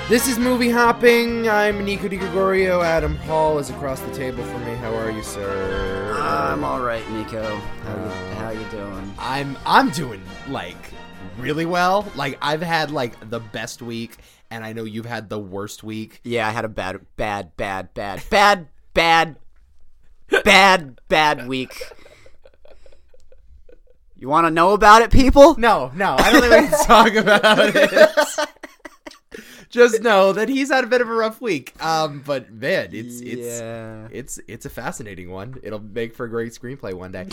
This is Movie Hopping. I'm Nico DiGregorio. Adam Hall is across the table from me. How are you, sir? I'm all right, Nico. How you doing? I'm doing like really well. Like I've had like the best week, and I know you've had the worst week. Yeah, I had a bad week. You want to know about it, people? No, I don't think we can talk about it. Just know that he's had a bit of a rough week. But man, it's a fascinating one. It'll make for a great screenplay one day.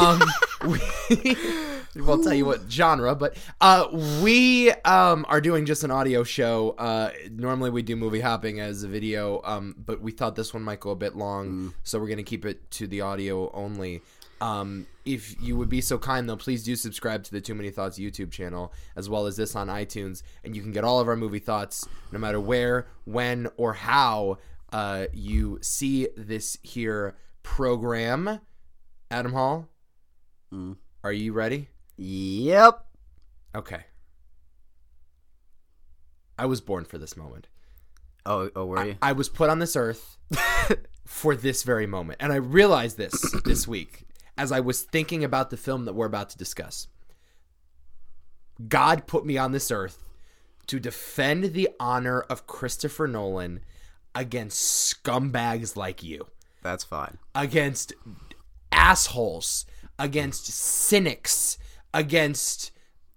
We won't tell you what genre, but we are doing just an audio show. Normally we do Movie Hopping as a video, but we thought this one might go a bit long, so we're gonna keep it to the audio only. If you would be so kind, though, please do subscribe to the Too Many Thoughts YouTube channel, as well as this on iTunes, and you can get all of our movie thoughts, no matter where, when, or how you see this here program. Adam Hall, are you ready? Yep. Okay. I was born for this moment. Oh, were you? I was put on this earth for this very moment, and I realized this week as I was thinking about the film that we're about to discuss. God put me on this earth to defend the honor of Christopher Nolan against scumbags like you. That's fine. Against assholes, against cynics, against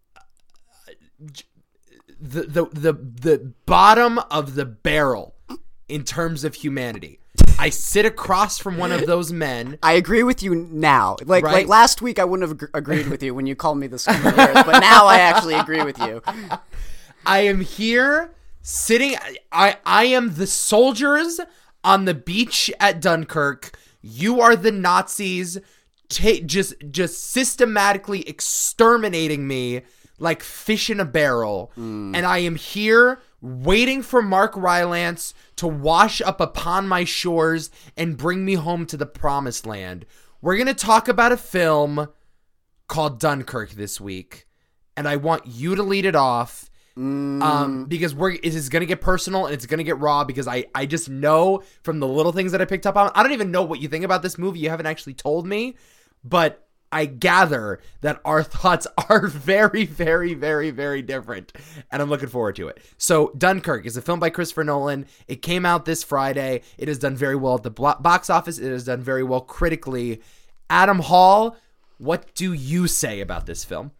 the bottom of the barrel in terms of humanity. I sit across from one of those men. I agree with you now. Like last week, I wouldn't have agreed with you when you called me the scum of the earth, but now I actually agree with you. I am here sitting. I am the soldiers on the beach at Dunkirk. You are the Nazis, just systematically exterminating me like fish in a barrel. And I am here waiting for Mark Rylance to wash up upon my shores and bring me home to the promised land. We're going to talk about a film called Dunkirk this week, and I want you to lead it off because it is going to get personal and it's going to get raw because I just know from the little things that I picked up on. I don't even know what you think about this movie. You haven't actually told me, but I gather that our thoughts are very, very, very, very different, and I'm looking forward to it. So, Dunkirk is a film by Christopher Nolan. It came out this Friday. It has done very well at the box office. It has done very well critically. Adam Hall, what do you say about this film?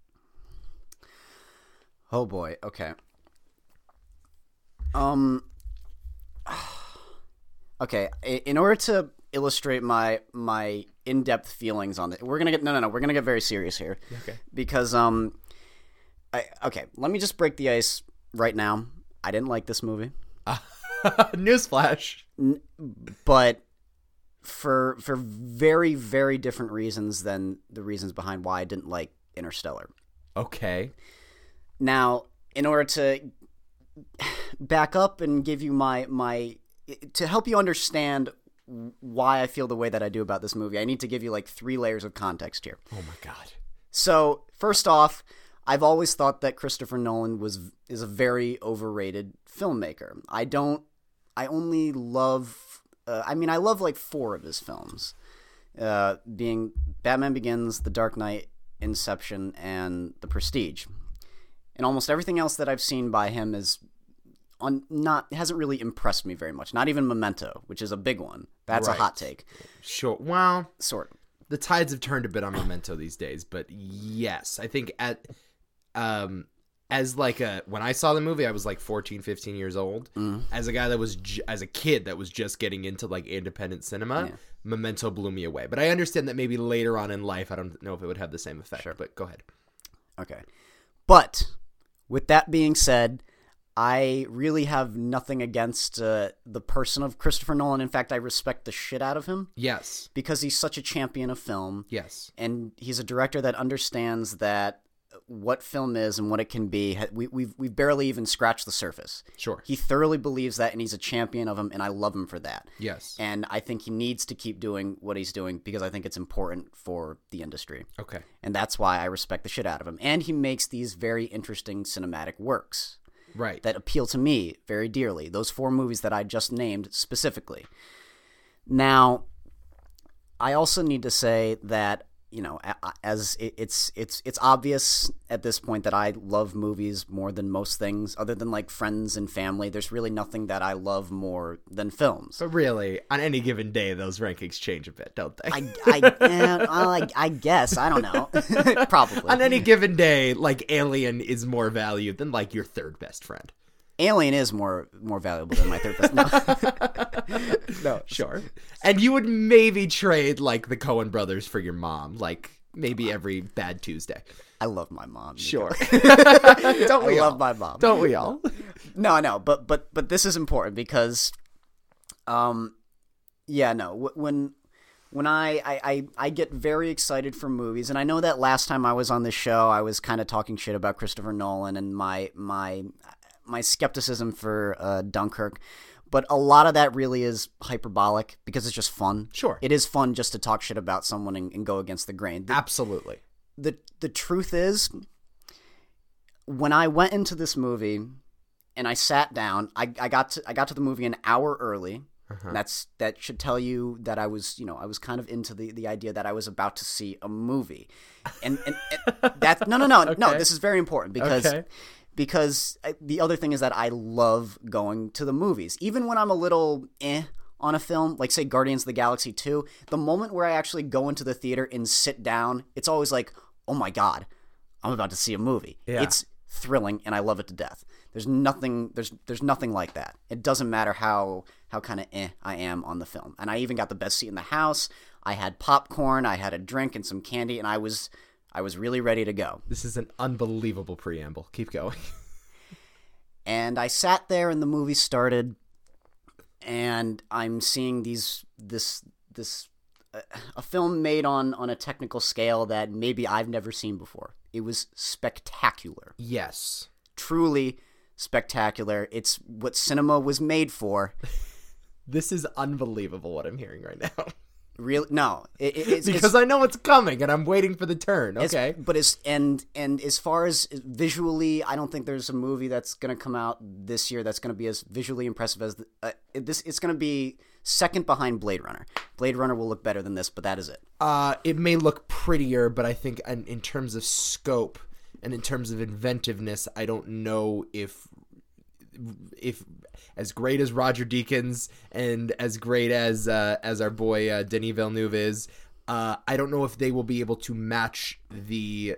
Oh boy. Okay. Okay. In order to illustrate my in-depth feelings on it, we're gonna get very serious here. Okay. Because let me just break the ice right now. I didn't like this movie. Newsflash. But for very, very different reasons than the reasons behind why I didn't like Interstellar. Okay. Now, in order to back up and give you my to help you understand why I feel the way that I do about this movie, I need to give you like 3 layers of context here. Oh my God. So, first off, I've always thought that Christopher Nolan is a very overrated filmmaker. I love like 4 of his films, being Batman Begins, The Dark Knight, Inception, and The Prestige. And almost everything else that I've seen by him hasn't really impressed me very much. Not even Memento, which is a big one. That's right. A hot take. Sure. Well, sort of. The tides have turned a bit on Memento these days, but yes, I think when I saw the movie, I was like 14, 15 years old. As a guy as a kid that was just getting into like independent cinema, yeah. Memento blew me away. But I understand that maybe later on in life, I don't know if it would have the same effect. Sure. But go ahead. Okay. But with that being said, I really have nothing against the person of Christopher Nolan. In fact, I respect the shit out of him. Yes. Because he's such a champion of film. Yes. And he's a director that understands that what film is and what it can be. We've barely even scratched the surface. Sure. He thoroughly believes that, and he's a champion of him, and I love him for that. Yes. And I think he needs to keep doing what he's doing because I think it's important for the industry. Okay. And that's why I respect the shit out of him. And he makes these very interesting cinematic works. Right. that appeal to me very dearly. Those 4 movies that I just named specifically. Now, I also need to say that, you know, as it's obvious at this point that I love movies more than most things, other than like friends and family. There's really nothing that I love more than films. But really, on any given day, those rankings change a bit, don't they? I guess, I don't know. Probably. On any given day, like Alien is more valued than like your third best friend. Alien is more valuable than my third best. No, Sure. And you would maybe trade like the Coen brothers for your mom, like maybe every bad Tuesday. I love my mom. Sure. Don't we love my mom? Don't we all? No, but this is important because, when I get very excited for movies, and I know that last time I was on this show, I was kind of talking shit about Christopher Nolan and my skepticism for Dunkirk, but a lot of that really is hyperbolic because it's just fun. Sure. It is fun just to talk shit about someone and go against the grain. Absolutely. The truth is, when I went into this movie and I sat down, I got to the movie an hour early. Uh-huh. That should tell you that I was kind of into the idea that I was about to see a movie, and that no, Okay. this is very important because the other thing is that I love going to the movies, even when I'm a little on a film, like say Guardians of the Galaxy 2. The moment where I actually go into the theater and sit down, it's always like, oh my god, I'm about to see a movie. Yeah. It's thrilling, and I love it to death. There's nothing like that. It doesn't matter how kind of I am on the film. And I even got the best seat in the house. I had popcorn, I had a drink and some candy, and I was really ready to go. This is an unbelievable preamble. Keep going. And I sat there and the movie started, and I'm seeing a film made on a technical scale that maybe I've never seen before. It was spectacular. Yes. Truly spectacular. It's what cinema was made for. This is unbelievable what I'm hearing right now. Really? No. Because I know what's coming and I'm waiting for the turn. Okay. And as far as visually, I don't think there's a movie that's going to come out this year that's going to be as visually impressive as this. It's going to be second behind Blade Runner. Blade Runner will look better than this, but that is it. It may look prettier, but I think in terms of scope and in terms of inventiveness, I don't know if as great as Roger Deakins and as great as our boy Denis Villeneuve is, I don't know if they will be able to match the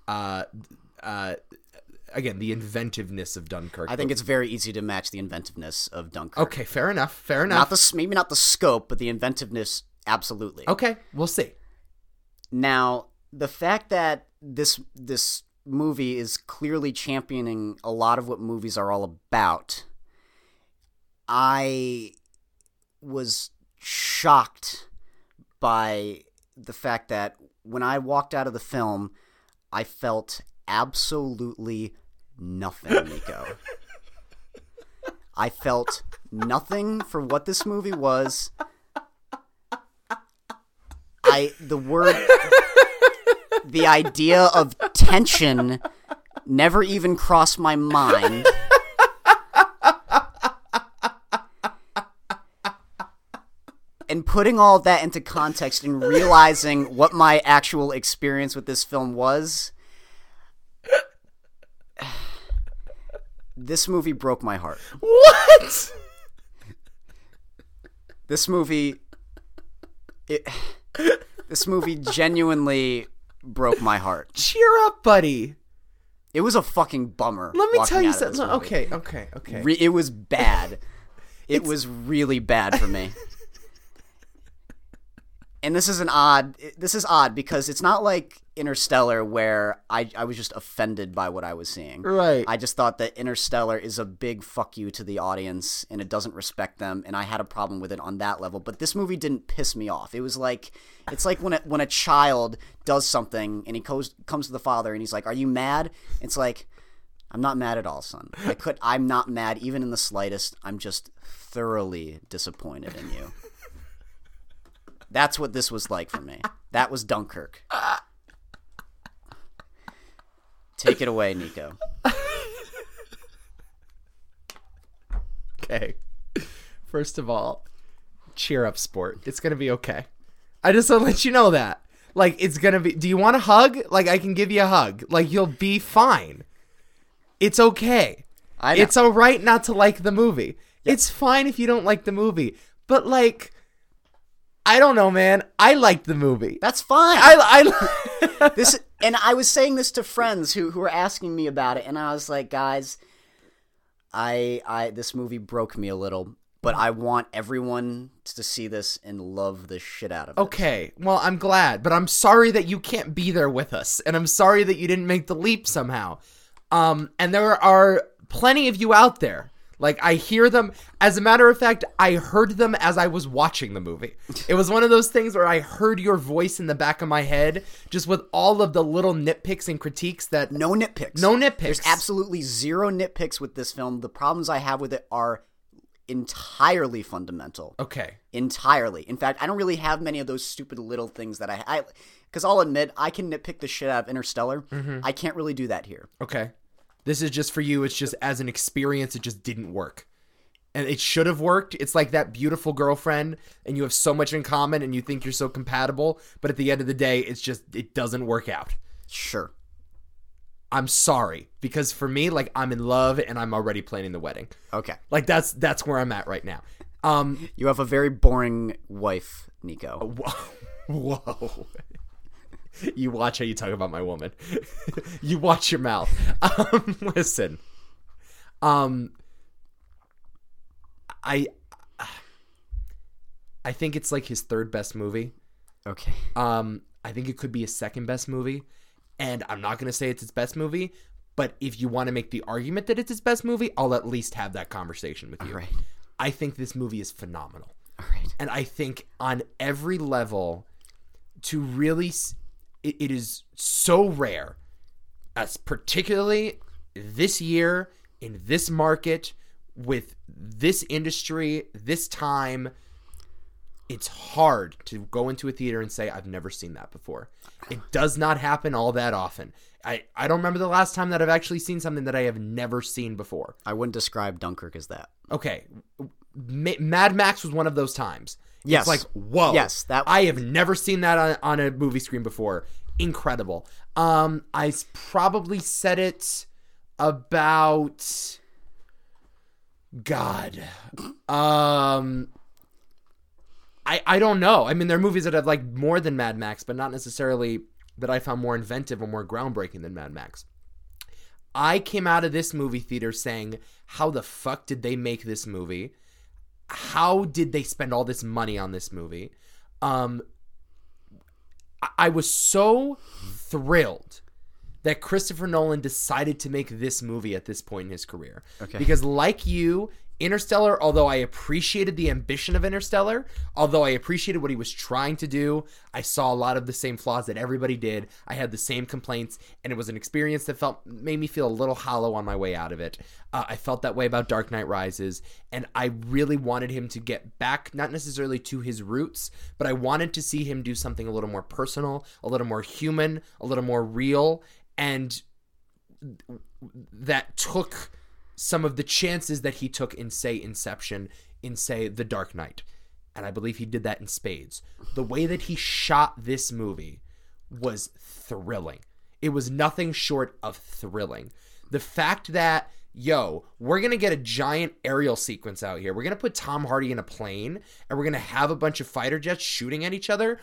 inventiveness of Dunkirk. I think it's very easy to match the inventiveness of Dunkirk. Okay, fair enough. Maybe not the scope, but the inventiveness, absolutely. Okay, we'll see. Now, the fact that this movie is clearly championing a lot of what movies are all about, I was shocked by the fact that when I walked out of the film, I felt absolutely nothing, Nico. I felt nothing for what this movie was. The idea of tension never even crossed my mind. And putting all that into context and realizing what my actual experience with this film was, this movie broke my heart. What? This movie genuinely broke my heart. Cheer up, buddy. It was a fucking bummer. Let me tell you something. Okay. It was bad. It was really bad for me. And this is odd because it's not like Interstellar where I was just offended by what I was seeing. Right. I just thought that Interstellar is a big fuck you to the audience and it doesn't respect them, and I had a problem with it on that level. But this movie didn't piss me off. It was like, it's like when a child does something and he comes to the father and he's like, "Are you mad?" It's like, "I'm not mad at all, son. I'm not mad even in the slightest. I'm just thoroughly disappointed in you." That's what this was like for me. That was Dunkirk. Take it away, Nico. Okay. First of all, cheer up, sport. It's going to be okay. I just want to let you know that. Like, it's going to be... Do you want a hug? Like, I can give you a hug. Like, you'll be fine. It's okay. It's all right not to like the movie. Yep. It's fine if you don't like the movie. But, like... I don't know, man. I liked the movie. That's fine. I this, and I was saying this to friends who were asking me about it, and I was like, guys, this movie broke me a little, but I want everyone to see this and love the shit out of it. Okay, well, I'm glad, but I'm sorry that you can't be there with us, and I'm sorry that you didn't make the leap somehow. And there are plenty of you out there. Like, I hear them. As a matter of fact, I heard them as I was watching the movie. It was one of those things where I heard your voice in the back of my head, just with all of the little nitpicks and critiques that... No nitpicks. No nitpicks. There's absolutely zero nitpicks with this film. The problems I have with it are entirely fundamental. Okay. Entirely. In fact, I don't really have many of those stupid little things that I because I'll admit, I can nitpick the shit out of Interstellar. Mm-hmm. I can't really do that here. Okay. This is just for you. It's just as an experience, it just didn't work. And it should have worked. It's like that beautiful girlfriend and you have so much in common and you think you're so compatible. But at the end of the day, it doesn't work out. Sure. I'm sorry. Because for me, like, I'm in love and I'm already planning the wedding. Okay. Like, that's where I'm at right now. You have a very boring wife, Nico. Whoa. You watch how you talk about my woman. You watch your mouth. Listen. I think it's like his third best movie. Okay. I think it could be his second best movie. And I'm not going to say it's his best movie, but if you want to make the argument that it's his best movie, I'll at least have that conversation with you. All right. I think this movie is phenomenal. All right. And I think on every level, to really... It is so rare, as particularly this year, in this market, with this industry, this time, it's hard to go into a theater and say, I've never seen that before. It does not happen all that often. I don't remember the last time that I've actually seen something that I have never seen before. I wouldn't describe Dunkirk as that. Okay. Mad Max was one of those times. Yes. It's like, whoa. Yes, I have never seen that on a movie screen before. Incredible. I probably said it about... God. I don't know. I mean, there are movies that I've liked more than Mad Max, but not necessarily that I found more inventive or more groundbreaking than Mad Max. I came out of this movie theater saying, how the fuck did they make this movie? How did they spend all this money on this movie? I was so thrilled that Christopher Nolan decided to make this movie at this point in his career. Okay. Because like you, Interstellar, although I appreciated the ambition of Interstellar, although I appreciated what he was trying to do, I saw a lot of the same flaws that everybody did. I had the same complaints, and it was an experience that made me feel a little hollow on my way out of it. I felt that way about Dark Knight Rises, and I really wanted him to get back, not necessarily to his roots, but I wanted to see him do something a little more personal, a little more human, a little more real, and that took some of the chances that he took in, say, Inception, in, say, The Dark Knight. And I believe he did that in spades. The way that he shot this movie was thrilling. It was nothing short of thrilling. The fact that, we're going to get a giant aerial sequence out here. We're going to put Tom Hardy in a plane, and we're going to have a bunch of fighter jets shooting at each other.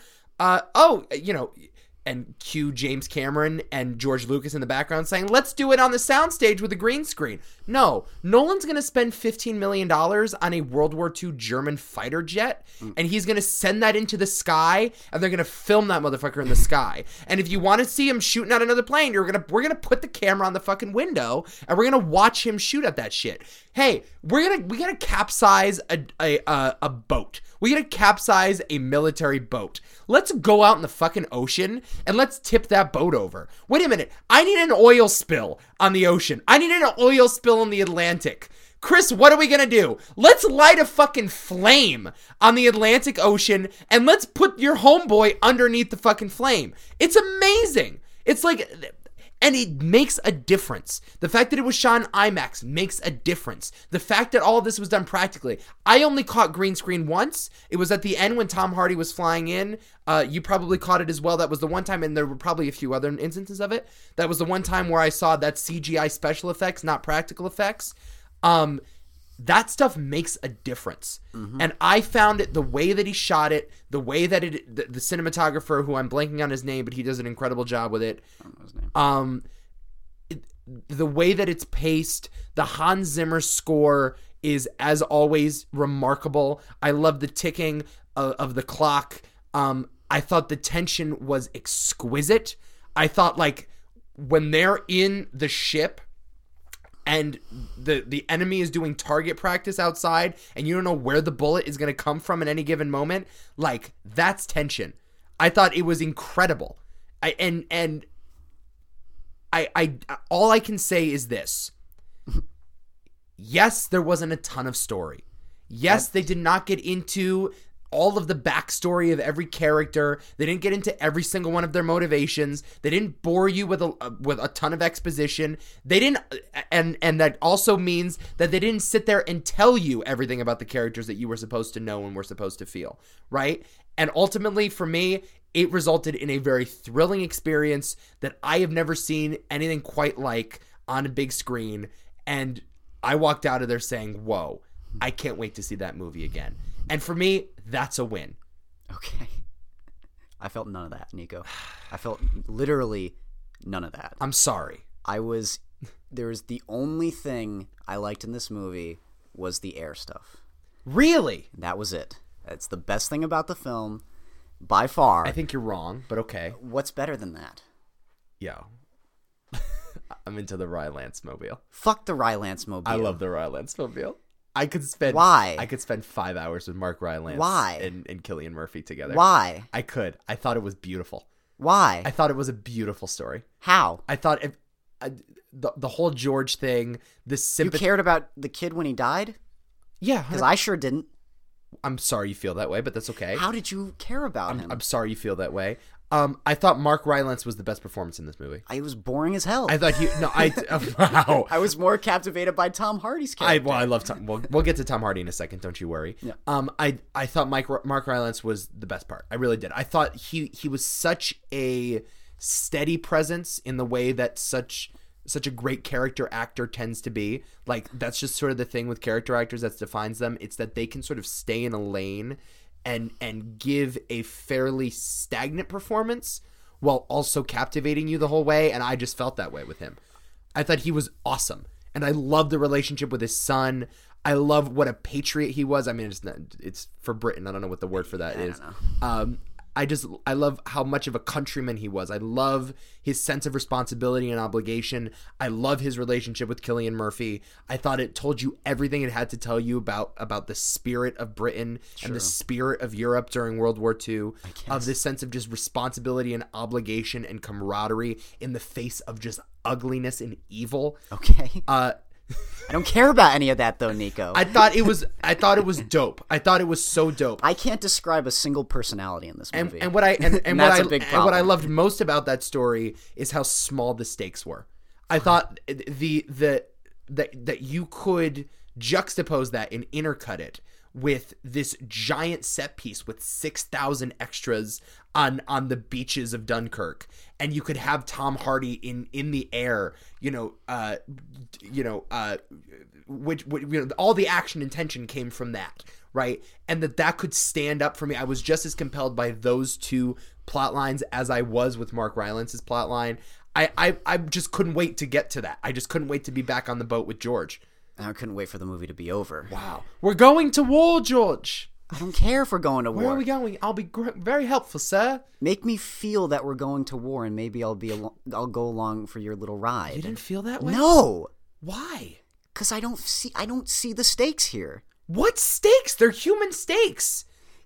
And cue James Cameron and George Lucas in the background saying, let's do it on the soundstage with a green screen. No, Nolan's going to spend $15 million on a World War II German fighter jet, and he's going to send that into the sky, and they're going to film that motherfucker in the sky. And if you want to see him shooting at another plane, we're going to put the camera on the fucking window, and we're going to watch him shoot at that shit. Hey, we gotta capsize a boat. We gotta capsize a military boat. Let's go out in the fucking ocean and let's tip that boat over. Wait a minute. I need an oil spill on the ocean. I need an oil spill in the Atlantic. Chris, what are we gonna do? Let's light a fucking flame on the Atlantic Ocean and let's put your homeboy underneath the fucking flame. It's amazing. It's like... And it makes a difference. The fact that it was shot in IMAX makes a difference. The fact that all of this was done practically. I only caught green screen once. It was at the end when Tom Hardy was flying in. You probably caught it as well. That was the one time, and there were probably a few other instances of it. That was the one time where I saw that CGI special effects, not practical effects. That stuff makes a difference. And I found it, the way that he shot it, the way that the cinematographer, who I'm blanking on his name, but he does an incredible job with it. I don't know his name. The way that it's paced, the Hans Zimmer score is, as always, remarkable. I love the ticking of the clock. I thought the tension was exquisite. I thought, like, when they're in the ship and the enemy is doing target practice outside and you don't know where the bullet is going to come from at any given moment, like, that's tension. I thought it was incredible. All I can say is this. Yes, there wasn't a ton of story. Yes, they did not get into all of the backstory of every character. They didn't get into every single one of their motivations. They didn't bore you with a ton of exposition. They didn't, and that also means that they didn't sit there and tell you everything about the characters that you were supposed to know and were supposed to feel, right? And ultimately, for me, it resulted in a very thrilling experience that I have never seen anything quite like on a big screen. And I walked out of there saying, whoa, I can't wait to see that movie again. And for me, that's a win. Okay. I felt none of that, Nico. I felt literally none of that. I'm sorry. The only thing I liked in this movie was the air stuff. Really? That was it. It's the best thing about the film, by far. I think you're wrong, but okay. What's better than that? Yo. I'm into the Rylance Mobile. Fuck the Rylance Mobile. I love the Rylance Mobile. I could spend 5 hours with Mark Rylance. Why? And Cillian Murphy together. Why? I could. I thought it was beautiful. Why? I thought it was a beautiful story. How? I thought the whole George thing, the sympathy. You cared about the kid when he died? Yeah. Because I sure didn't. I'm sorry you feel that way, but that's okay. How did you care about him? I'm sorry you feel that way. I thought Mark Rylance was the best performance in this movie. I was boring as hell. I thought wow. I was more captivated by Tom Hardy's character. I love Tom. We'll get to Tom Hardy in a second. Don't you worry. Yeah. I thought Mark Rylance was the best part. I really did. I thought he was such a steady presence in the way that such a great character actor tends to be. Like, that's just sort of the thing with character actors that defines them. It's that they can sort of stay in a lane and give a fairly stagnant performance while also captivating you the whole way, and I just felt that way with him. I thought he was awesome, and I love the relationship with his son. I love what a patriot he was. I mean, it's for Britain. I don't know what the word for that is. I love how much of a countryman he was. I love his sense of responsibility and obligation. I love his relationship with Cillian Murphy. I thought it told you everything it had to tell you about the spirit of Britain and the spirit of Europe during World War II, of this sense of just responsibility and obligation and camaraderie in the face of just ugliness and evil. Okay. I don't care about any of that, though, Nico. I thought it was dope. I thought it was so dope. I can't describe a single personality in this movie. And what I loved most about that story is how small the stakes were. I thought that you could juxtapose that and intercut it with this giant set piece with 6,000 extras on the beaches of Dunkirk, and you could have Tom Hardy in the air, which all the action and tension came from that, right? And that could stand up for me. I was just as compelled by those two plot lines as I was with Mark Rylance's plot line. I just couldn't wait to get to that. I just couldn't wait to be back on the boat with George. I couldn't wait for the movie to be over. Wow. We're going to war, George. I don't care if we're going to war. Where are we going? I'll be very helpful, sir. Make me feel that we're going to war, and maybe I'll go along for your little ride. You didn't feel that way? No. Why? Because I don't see the stakes here. What stakes? They're human stakes.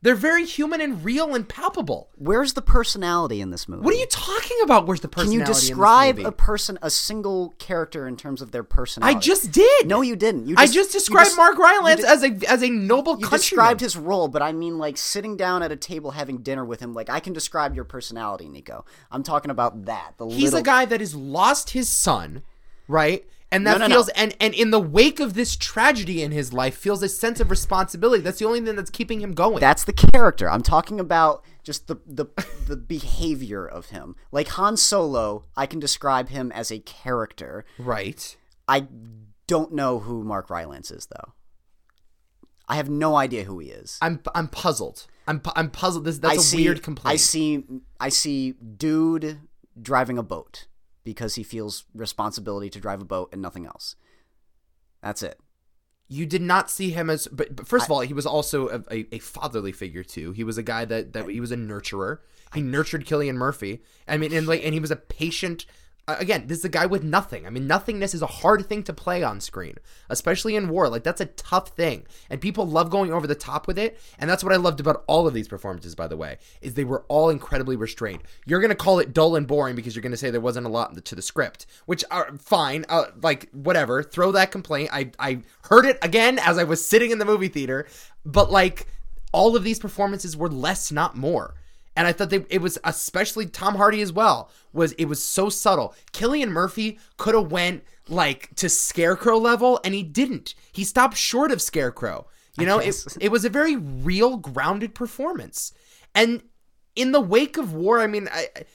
They're very human and real and palpable. Where's the personality in this movie? What are you talking about? Where's the personality Can you in this describe movie? a single character in terms of their personality? I just did. No, you didn't. I just described Mark Rylance as a noble You countryman. described his role, but I mean, like, sitting down at a table having dinner with him. Like, I can describe your personality, Nico. I'm talking about that. He's a guy that has lost his son, right? And that No. feels and in the wake of this tragedy in his life feels a sense of responsibility. That's the only thing that's keeping him going. That's the character. I'm talking about just the behavior of him. Like Han Solo, I can describe him as a character. Right. I don't know who Mark Rylance is, though. I have no idea who he is. I'm puzzled. I'm puzzled. That's a weird complaint. I see dude driving a boat because he feels responsibility to drive a boat and nothing else. That's it. You did not see him as, but first of all, he was also a fatherly figure too. He was a guy that he was a nurturer. He nurtured Cillian Murphy. I mean, and he was a patient. Again, this is a guy with nothing. I mean, nothingness is a hard thing to play on screen, especially in war. Like, that's a tough thing, and people love going over the top with it. And that's what I loved about all of these performances, by the way, is they were all incredibly restrained. You're gonna call it dull and boring because you're gonna say there wasn't a lot to the script, which are fine. Like, whatever. Throw that complaint. I heard it again as I was sitting in the movie theater, but like, all of these performances were less, not more. And I thought it was, especially Tom Hardy as well, it was so subtle. Cillian Murphy could have went like to Scarecrow level, and he didn't. He stopped short of Scarecrow. You know, it was a very real, grounded performance. And in the wake of war, I mean,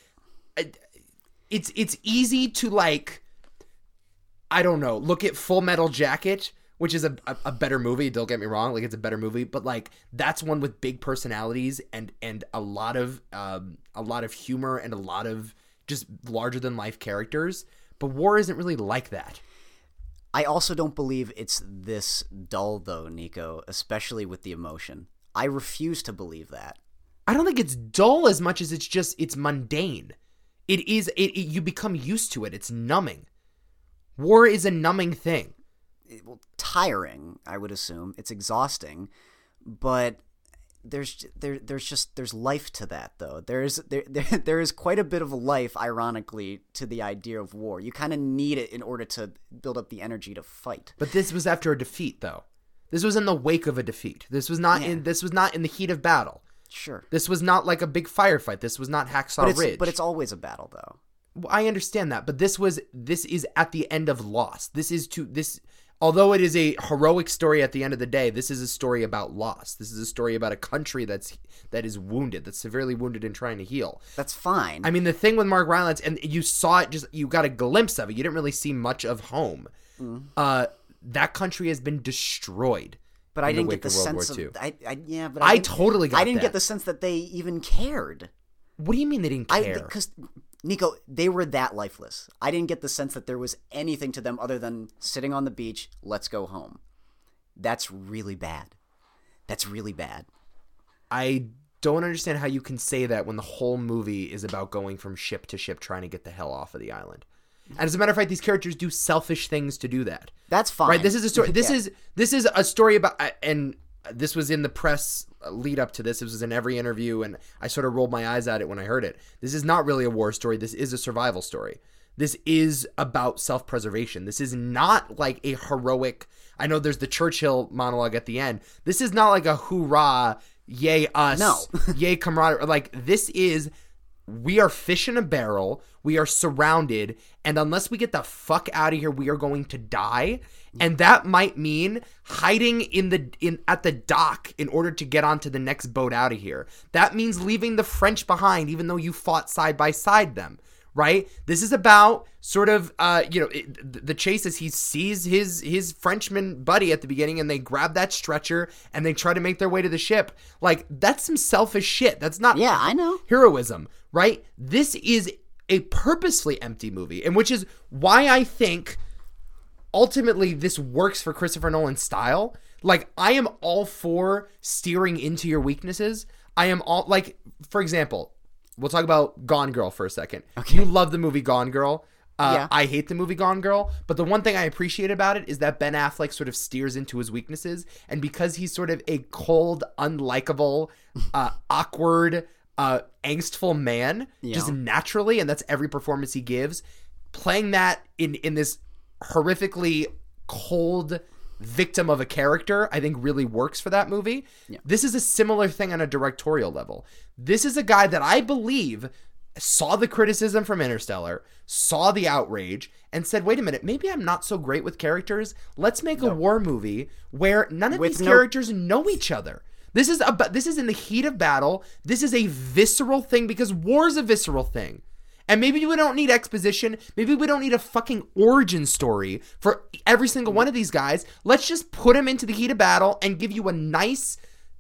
it's easy to, like, I don't know, look at Full Metal Jacket, which is a better movie. Don't get me wrong, like, it's a better movie, but like, that's one with big personalities and a lot of humor and a lot of just larger than life characters. But war isn't really like that. I also don't believe it's this dull, though, Nico, especially with the emotion. I refuse to believe that. I don't think it's dull as much as it's mundane. It is. You become used to it. It's numbing. War is a numbing thing. Well, tiring, I would assume. It's exhausting, but there's life to that, though. There is quite a bit of life, ironically, to the idea of war. You kind of need it in order to build up the energy to fight. But this was after a defeat, though. This was in the wake of a defeat. This was not in the heat of battle. Sure. This was not like a big firefight. This was not Hacksaw Ridge. But it's always a battle, though. Well, I understand that, but this is at the end of loss. Although it is a heroic story at the end of the day, this is a story about loss. This is a story about a country that is wounded, that's severely wounded and trying to heal. That's fine. I mean, the thing with Mark Rylance, and you saw it, you got a glimpse of it. You didn't really see much of home. That country has been destroyed. But I didn't get the sense of I totally got that. I didn't get the sense that they even cared. What do you mean they didn't care? Because Nico, they were that lifeless. I didn't get the sense that there was anything to them other than sitting on the beach, let's go home. That's really bad. That's really bad. I don't understand how you can say that when the whole movie is about going from ship to ship trying to get the hell off of the island. And as a matter of fact, these characters do selfish things to do that. That's fine. Right? This is a story. This is a story about, and this was in the press lead up to this. It was in every interview, and I sort of rolled my eyes at it when I heard it. This is not really a war story. This is a survival story. This is about self-preservation. This is not like a heroic, I know there's the Churchill monologue at the end. This is not like a hoorah, yay us, no. Yay camaraderie. Like, this is, we are fish in a barrel. We are surrounded, and unless we get the fuck out of here, we are going to die. And that might mean hiding at the dock in order to get onto the next boat out of here. That means leaving the French behind, even though you fought side by side them. Right? This is about sort of, the chase as he sees his Frenchman buddy at the beginning, and they grab that stretcher and they try to make their way to the ship. Like, that's some selfish shit. That's not I know. Heroism, right? This is a purposefully empty movie, and which is why I think ultimately this works for Christopher Nolan's style. Like, I am all for steering into your weaknesses. I am all, like, for example, we'll talk about Gone Girl for a second. Okay. You love the movie Gone Girl. Yeah. I hate the movie Gone Girl, but the one thing I appreciate about it is that Ben Affleck sort of steers into his weaknesses, and because he's sort of a cold, unlikable, awkward, angstful man, just naturally, and that's every performance he gives, playing that in this horrifically cold victim of a character, I think really works for that movie. Yeah. This is a similar thing on a directorial level. This is a guy that I believe saw the criticism from Interstellar, saw the outrage, and said, wait a minute, maybe I'm not so great with characters. Let's make a war movie where none of these characters know each other. This is in the heat of battle. This is a visceral thing because war is a visceral thing. And maybe we don't need exposition. Maybe we don't need a fucking origin story for every single one of these guys. Let's just put them into the heat of battle and give you a nice,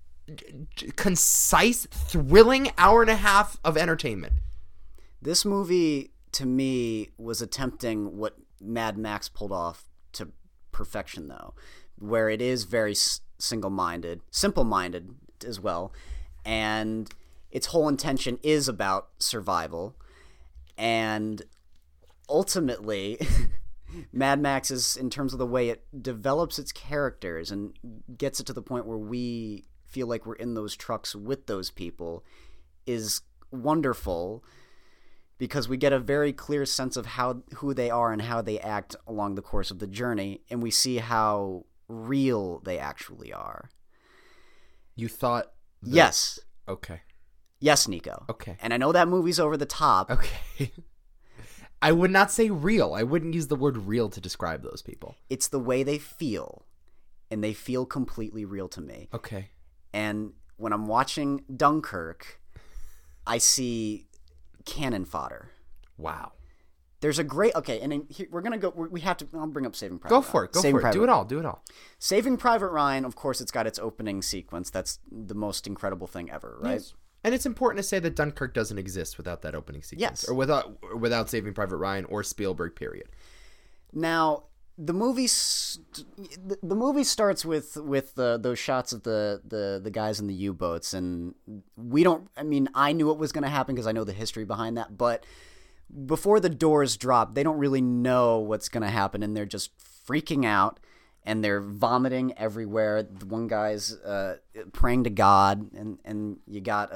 concise, thrilling hour and a half of entertainment. This movie, to me, was attempting what Mad Max pulled off to perfection, though, where it is very single-minded, simple-minded as well, and its whole intention is about survival. And ultimately, Mad Max is, in terms of the way it develops its characters and gets it to the point where we feel like we're in those trucks with those people, is wonderful. Because we get a very clear sense of who they are and how they act along the course of the journey, and we see how real they actually are. You thought that... Yes. Okay. Yes, Nico. Okay. And I know that movie's over the top. Okay. I would not say real. I wouldn't use the word real to describe those people. It's the way they feel, and they feel completely real to me. Okay. And when I'm watching Dunkirk, I see cannon fodder. Wow. There's a great... Okay, and here, we're going to go... We have to... I'll bring up Saving Private Go Ryan. for it. Go for it. Do it all. Do it all. Saving Private Ryan, of course, it's got its opening sequence. That's the most incredible thing ever, right? Yes. And it's important to say that Dunkirk doesn't exist without that opening sequence. Yes. Or without Saving Private Ryan or Spielberg, period. Now, the movie starts with those shots of the guys in the U-boats, and we don't... I mean, I knew it was going to happen because I know the history behind that, but before the doors drop, they don't really know what's going to happen, and they're just freaking out, and they're vomiting everywhere. The one guy's praying to God, and you got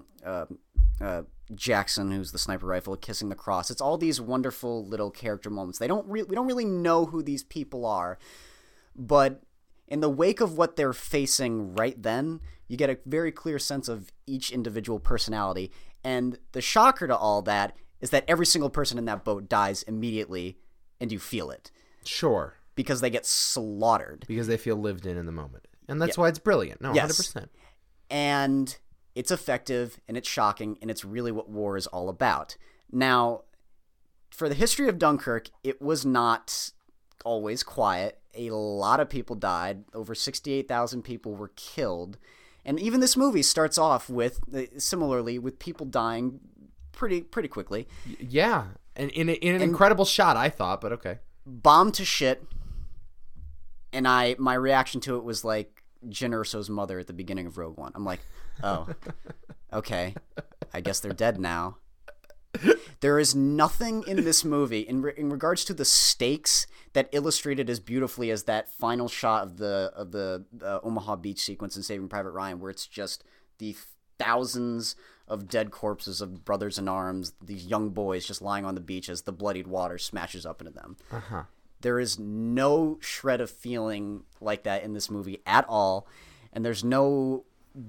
Jackson, who's the sniper rifle, kissing the cross. It's all these wonderful little character moments. We don't really know who these people are, but in the wake of what they're facing right then, you get a very clear sense of each individual personality. And the shocker to all that is that every single person in that boat dies immediately, and you feel it. Sure. Because they get slaughtered. Because they feel lived in the moment. And that's why it's brilliant. No, yes. 100%. And it's effective, and it's shocking, and it's really what war is all about. Now, for the history of Dunkirk, it was not always quiet. A lot of people died. Over 68,000 people were killed. And even this movie starts off with, similarly, with people dying pretty quickly. Yeah. And in an incredible shot, I thought, but okay. Bombed to shit. And my reaction to it was like Jyn Erso's mother at the beginning of Rogue One. I'm like, oh, okay. I guess they're dead now. There is nothing in this movie in regards to the stakes that illustrated as beautifully as that final shot of the Omaha Beach sequence in Saving Private Ryan, where it's just the thousands of dead corpses of brothers in arms, these young boys just lying on the beach as the bloodied water smashes up into them. Uh-huh. There is no shred of feeling like that in this movie at all, and there's no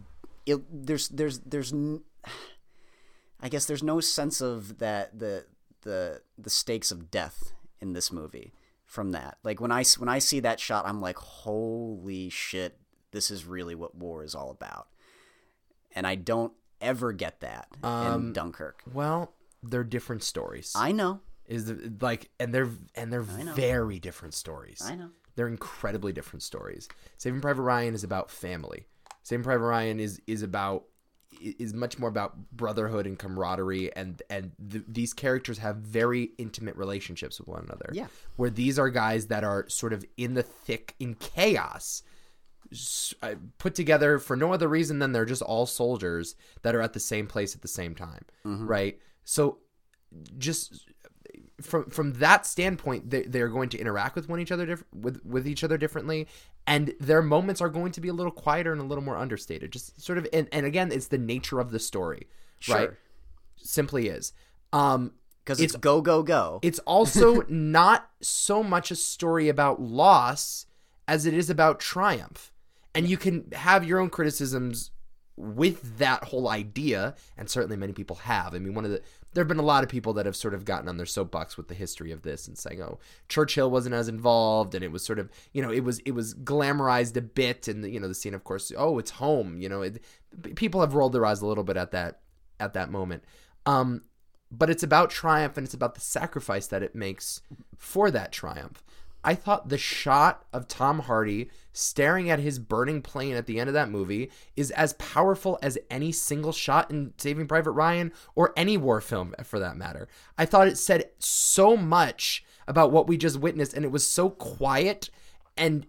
I guess there's no sense of that the stakes of death in this movie from that. Like when I see that shot, I'm like, holy shit, this is really what war is all about. And I don't ever get that in Dunkirk. Well, they're different stories. I know. They're very different stories. I know. They're incredibly different stories. Saving Private Ryan is about family. Saving Private Ryan is much more about brotherhood and camaraderie, and these characters have very intimate relationships with one another. Yeah. Where these are guys that are sort of in the thick, in chaos, put together for no other reason than they're just all soldiers that are at the same place at the same time. Mm-hmm. Right? So just from that standpoint, they're going to interact with with each other differently, and their moments are going to be a little quieter and a little more understated. Just sort of, and again, it's the nature of the story, right? Simply is. Because it's go, go, go. It's also not so much a story about loss as it is about triumph. And you can have your own criticisms with that whole idea, and certainly many people have. I mean, there have been a lot of people that have sort of gotten on their soapbox with the history of this and saying, oh, Churchill wasn't as involved, and it was sort of, it was glamorized a bit, and the scene, of course, oh, it's home, people have rolled their eyes a little bit at that moment. But it's about triumph, and it's about the sacrifice that it makes for that triumph. I thought the shot of Tom Hardy staring at his burning plane at the end of that movie is as powerful as any single shot in Saving Private Ryan or any war film for that matter. I thought it said so much about what we just witnessed, and it was so quiet, and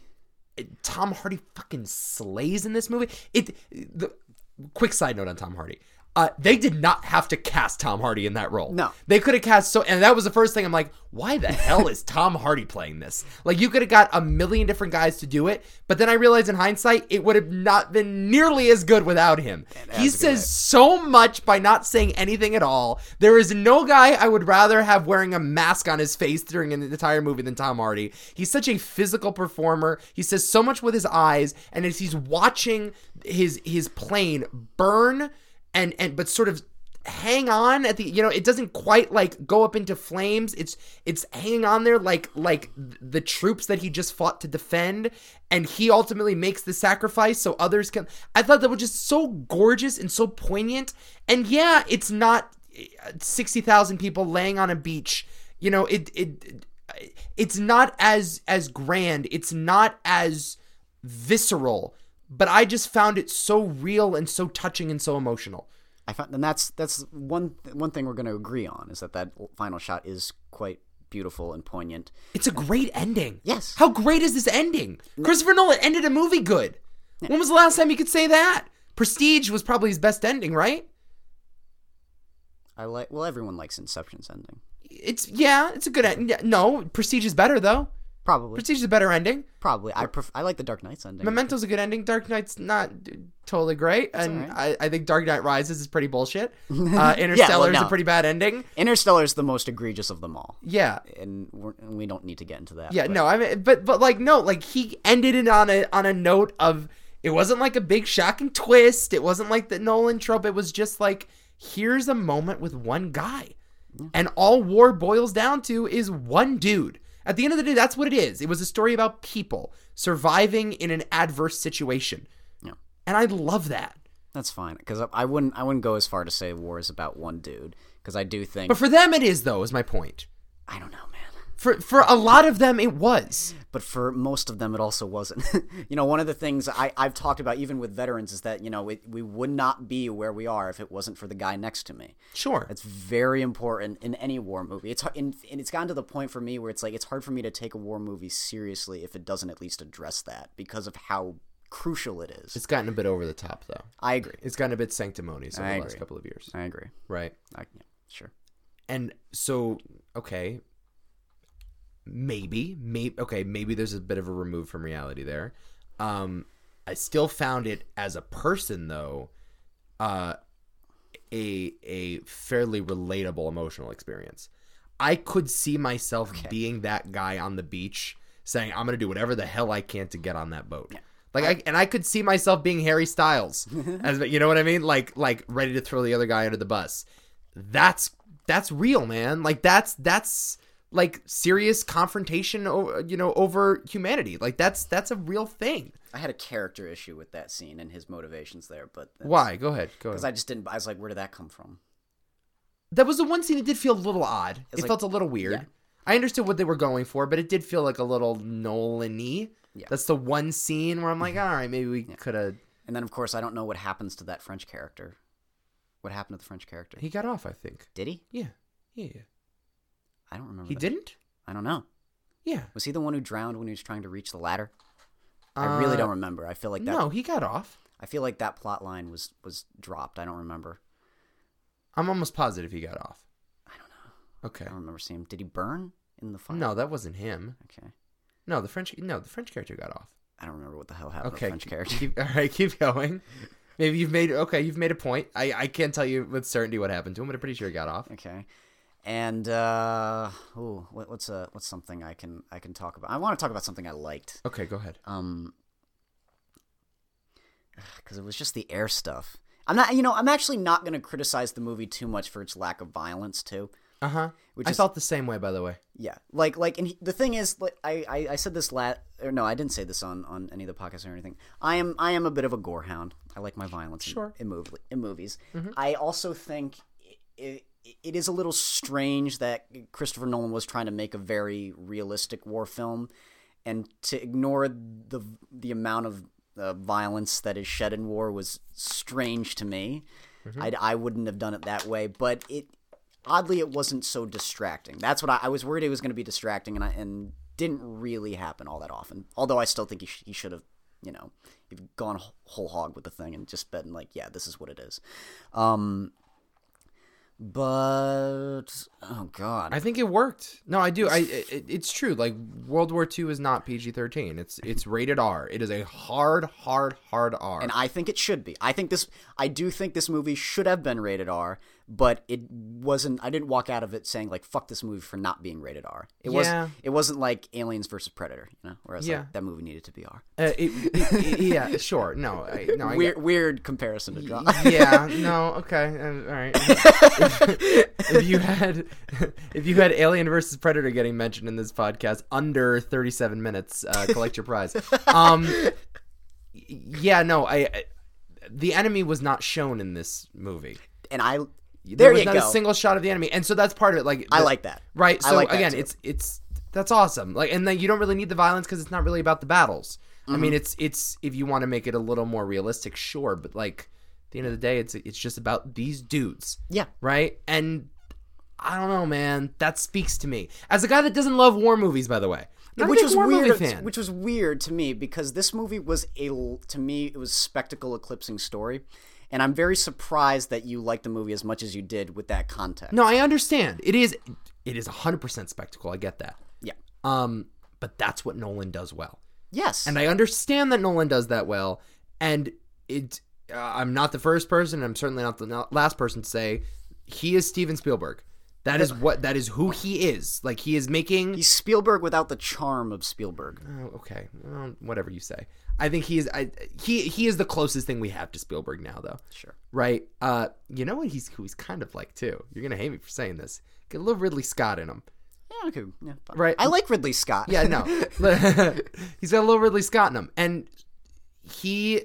Tom Hardy fucking slays in this movie. Quick side note on Tom Hardy. They did not have to cast Tom Hardy in that role. No. They could have cast and that was the first thing I'm like, why the hell is Tom Hardy playing this? Like, you could have got a million different guys to do it, but then I realized in hindsight, it would have not been nearly as good without him. He says so much by not saying anything at all. There is no guy I would rather have wearing a mask on his face during an entire movie than Tom Hardy. He's such a physical performer. He says so much with his eyes, and as he's watching his plane burn but sort of hang on at the, it doesn't quite like go up into flames. It's hanging on there like the troops that he just fought to defend, and he ultimately makes the sacrifice so others can. I thought that was just so gorgeous and so poignant. And yeah, it's not 60,000 people laying on a beach. It's not as grand. It's not as visceral. But I just found it so real and so touching and so emotional. And that's one thing we're going to agree on, is that final shot is quite beautiful and poignant. It's a great ending. Yes. How great is this ending? Christopher Nolan ended a movie good. Yeah. When was the last time you could say that? Prestige was probably his best ending, right? Everyone likes Inception's ending. It's a good ending. No, Prestige is better though. Probably. Prestige is a better ending. Probably. I like the Dark Knight's ending. Memento's a good ending. Dark Knight's not totally great. And right. I think Dark Knight Rises is pretty bullshit. Interstellar is a pretty bad ending. Interstellar is the most egregious of them all. Yeah. And we don't need to get into that. Yeah, but. No, I mean, but he ended it on a note of, it wasn't like a big shocking twist. It wasn't like the Nolan trope. It was just like, here's a moment with one guy. Yeah. And all war boils down to is one dude. At the end of the day, that's what it is. It was a story about people surviving in an adverse situation. Yeah. And I love that. That's fine, because I wouldn't go as far to say war is about one dude, because I do think. But for them, it is, though. Is my point. I don't know, man. For a lot of them, it was. But for most of them, it also wasn't. One of the things I've talked about, even with veterans, is that, we would not be where we are if it wasn't for the guy next to me. Sure. It's very important in any war movie. And it's gotten to the point for me where it's like, it's hard for me to take a war movie seriously if it doesn't at least address that, because of how crucial it is. It's gotten a bit over the top, though. I agree. It's gotten a bit sanctimonious over the last couple of years. I agree. Right. Yeah, sure. And so, okay, maybe there's a bit of a remove from reality there. I still found it, as a person, though, a fairly relatable emotional experience. I could see myself being that guy on the beach saying, I'm going to do whatever the hell I can to get on that boat. Yeah. I could see myself being Harry Styles, as you know what I mean? Like ready to throw the other guy under the bus. That's real, man. Like that's like serious confrontation, over humanity. Like that's a real thing. I had a character issue with that scene and his motivations there, but why? Go ahead. Because I just didn't. I was like, where did that come from? That was the one scene that did feel a little odd. It felt a little weird. Yeah. I understood what they were going for, but it did feel like a little Nolan-y. Yeah. That's the one scene where I'm like, all right, maybe we could have. And then, of course, I don't know what happens to that French character. What happened to the French character? He got off, I think. Did he? Yeah. I don't remember. He didn't? I don't know. Yeah. Was he the one who drowned when he was trying to reach the ladder? I really don't remember. I feel like that. No, he got off. I feel like that plot line was dropped. I don't remember. I'm almost positive he got off. I don't know. Okay. I don't remember seeing him. Did he burn in the fire? No, that wasn't him. Okay. No, the French character got off. I don't remember what the hell happened to Okay, the French character. all right, keep going. Maybe you've made a point. I can't tell you with certainty what happened to him, but I'm pretty sure he got off. Okay. And what's something I can talk about? I want to talk about something I liked. Okay, go ahead. Because it was just the air stuff. I'm actually not going to criticize the movie too much for its lack of violence too. I felt the same way, by the way. Yeah, and the thing is, like, I said this I didn't say this on any of the podcasts or anything. I am a bit of a gore hound. I like my violence in movies. Mm-hmm. I also think it is a little strange that Christopher Nolan was trying to make a very realistic war film, and to ignore the amount of violence that is shed in war was strange to me. Mm-hmm. I wouldn't have done it that way, but oddly it wasn't so distracting. That's what I was worried it was going to be distracting, and didn't really happen all that often. Although I still think he should have, gone whole hog with the thing and just been like, yeah, this is what it is. But oh god, I think it worked. No, I do. It's true. Like, World War II is not PG-13. It's rated R. It is a hard R. And I think it should be. I do think this movie should have been rated R, but it wasn't. I didn't walk out of it saying like fuck this movie for not being rated R. It wasn't like Aliens versus Predator, whereas like, that movie needed to be R. Yeah, sure. No, weird comparison to draw. Yeah, no, okay, all right. if you had Alien versus Predator getting mentioned in this podcast under 37 minutes, collect your prize. Yeah, no, the enemy was not shown in this movie, and there was not a single shot of the enemy, and so that's part of it. Like, I like that, right? So like again, it's that's awesome. Like, and then you don't really need the violence because it's not really about the battles. Mm-hmm. I mean, it's if you want to make it a little more realistic, sure, but like. At the end of the day, it's just about these dudes. Yeah. Right? And I don't know, man. That speaks to me. As a guy that doesn't love war movies, by the way. Which was weird. Which was weird to me because this movie was to me, it was spectacle eclipsing story. And I'm very surprised that you liked the movie as much as you did with that context. No, I understand. It is 100% spectacle. I get that. Yeah. But that's what Nolan does well. Yes. And I understand that Nolan does that well. And I'm not the first person, and I'm certainly not the last person to say he is Steven Spielberg. That is who he is. Like, he's Spielberg without the charm of Spielberg. Oh, okay. Well, whatever you say. I think he is the closest thing we have to Spielberg now, though. Sure. Right? You know what who he's kind of like, too? You're going to hate me for saying this. Get a little Ridley Scott in him. Yeah, okay. Yeah, fine. Right? I like Ridley Scott. Yeah, no. He's got a little Ridley Scott in him. And he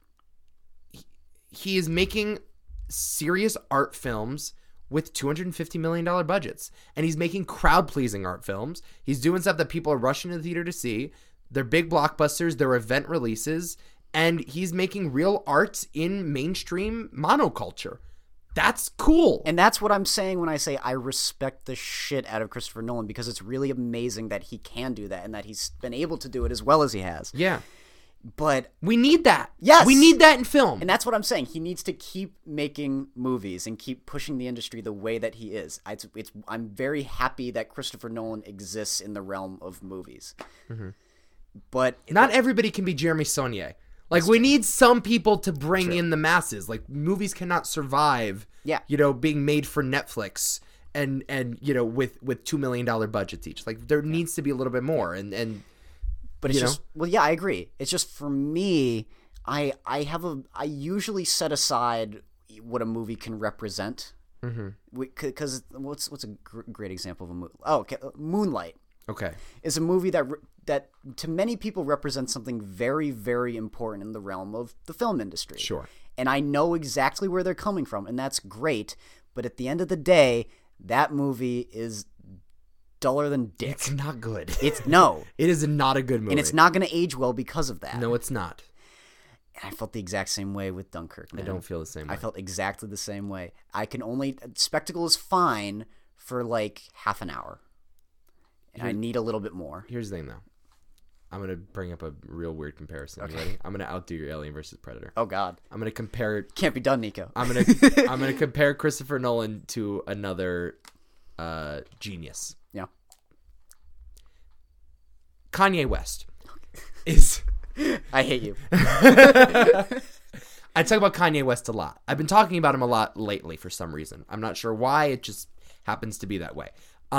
is making serious art films with $250 million budgets. And he's making crowd-pleasing art films. He's doing stuff that people are rushing to the theater to see. They're big blockbusters. They're event releases. And he's making real art in mainstream monoculture. That's cool. And that's what I'm saying when I say I respect the shit out of Christopher Nolan, because it's really amazing that he can do that and that he's been able to do it as well as he has. Yeah. But we need that. Yes. We need that in film. And that's what I'm saying. He needs to keep making movies and keep pushing the industry the way that he is. I'm very happy that Christopher Nolan exists in the realm of movies. Mm-hmm. But not everybody can be Jeremy Saulnier. Like, we need some people to bring in the masses. Like, movies cannot survive, being made for Netflix and with $2 million budgets each. Like, there needs to be a little bit more. But it's just, well, yeah, I agree. It's just, for me, I usually set aside what a movie can represent. Because what's a great example of a movie? Oh, okay, Moonlight. Okay. Is a movie that to many people represents something very, very important in the realm of the film industry. Sure. And I know exactly where they're coming from, and that's great. But at the end of the day, that movie is duller than dick. It's not good. It is not a good movie. And it's not going to age well because of that. No, it's not. And I felt the exact same way with Dunkirk, man. I don't feel the same way. I felt exactly the same way. Spectacle is fine for like half an hour. And I need a little bit more. Here's the thing, though. I'm going to bring up a real weird comparison. Okay. You ready? I'm going to outdo your Alien versus Predator. Oh, God. I'm going to compare... Can't be done, Nico. I'm going to compare Christopher Nolan to another genius. Yeah. Kanye West is... I hate you. I talk about Kanye West a lot. I've been talking about him a lot lately for some reason. I'm not sure why. It just happens to be that way.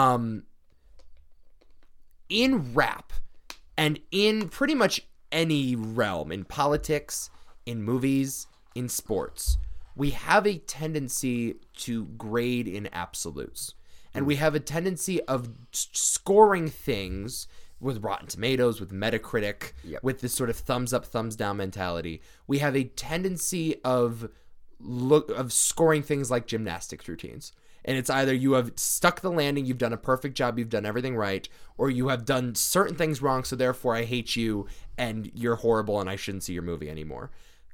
In rap and in pretty much any realm, in politics, in movies, in sports, we have a tendency to grade in absolutes. And we have a tendency of scoring things with Rotten Tomatoes, with Metacritic, with this sort of thumbs up, thumbs down mentality. We have a tendency of scoring things like gymnastics routines. And it's either you have stuck the landing, you've done a perfect job, you've done everything right, or you have done certain things wrong, so therefore I hate you and you're horrible and I shouldn't see your movie anymore.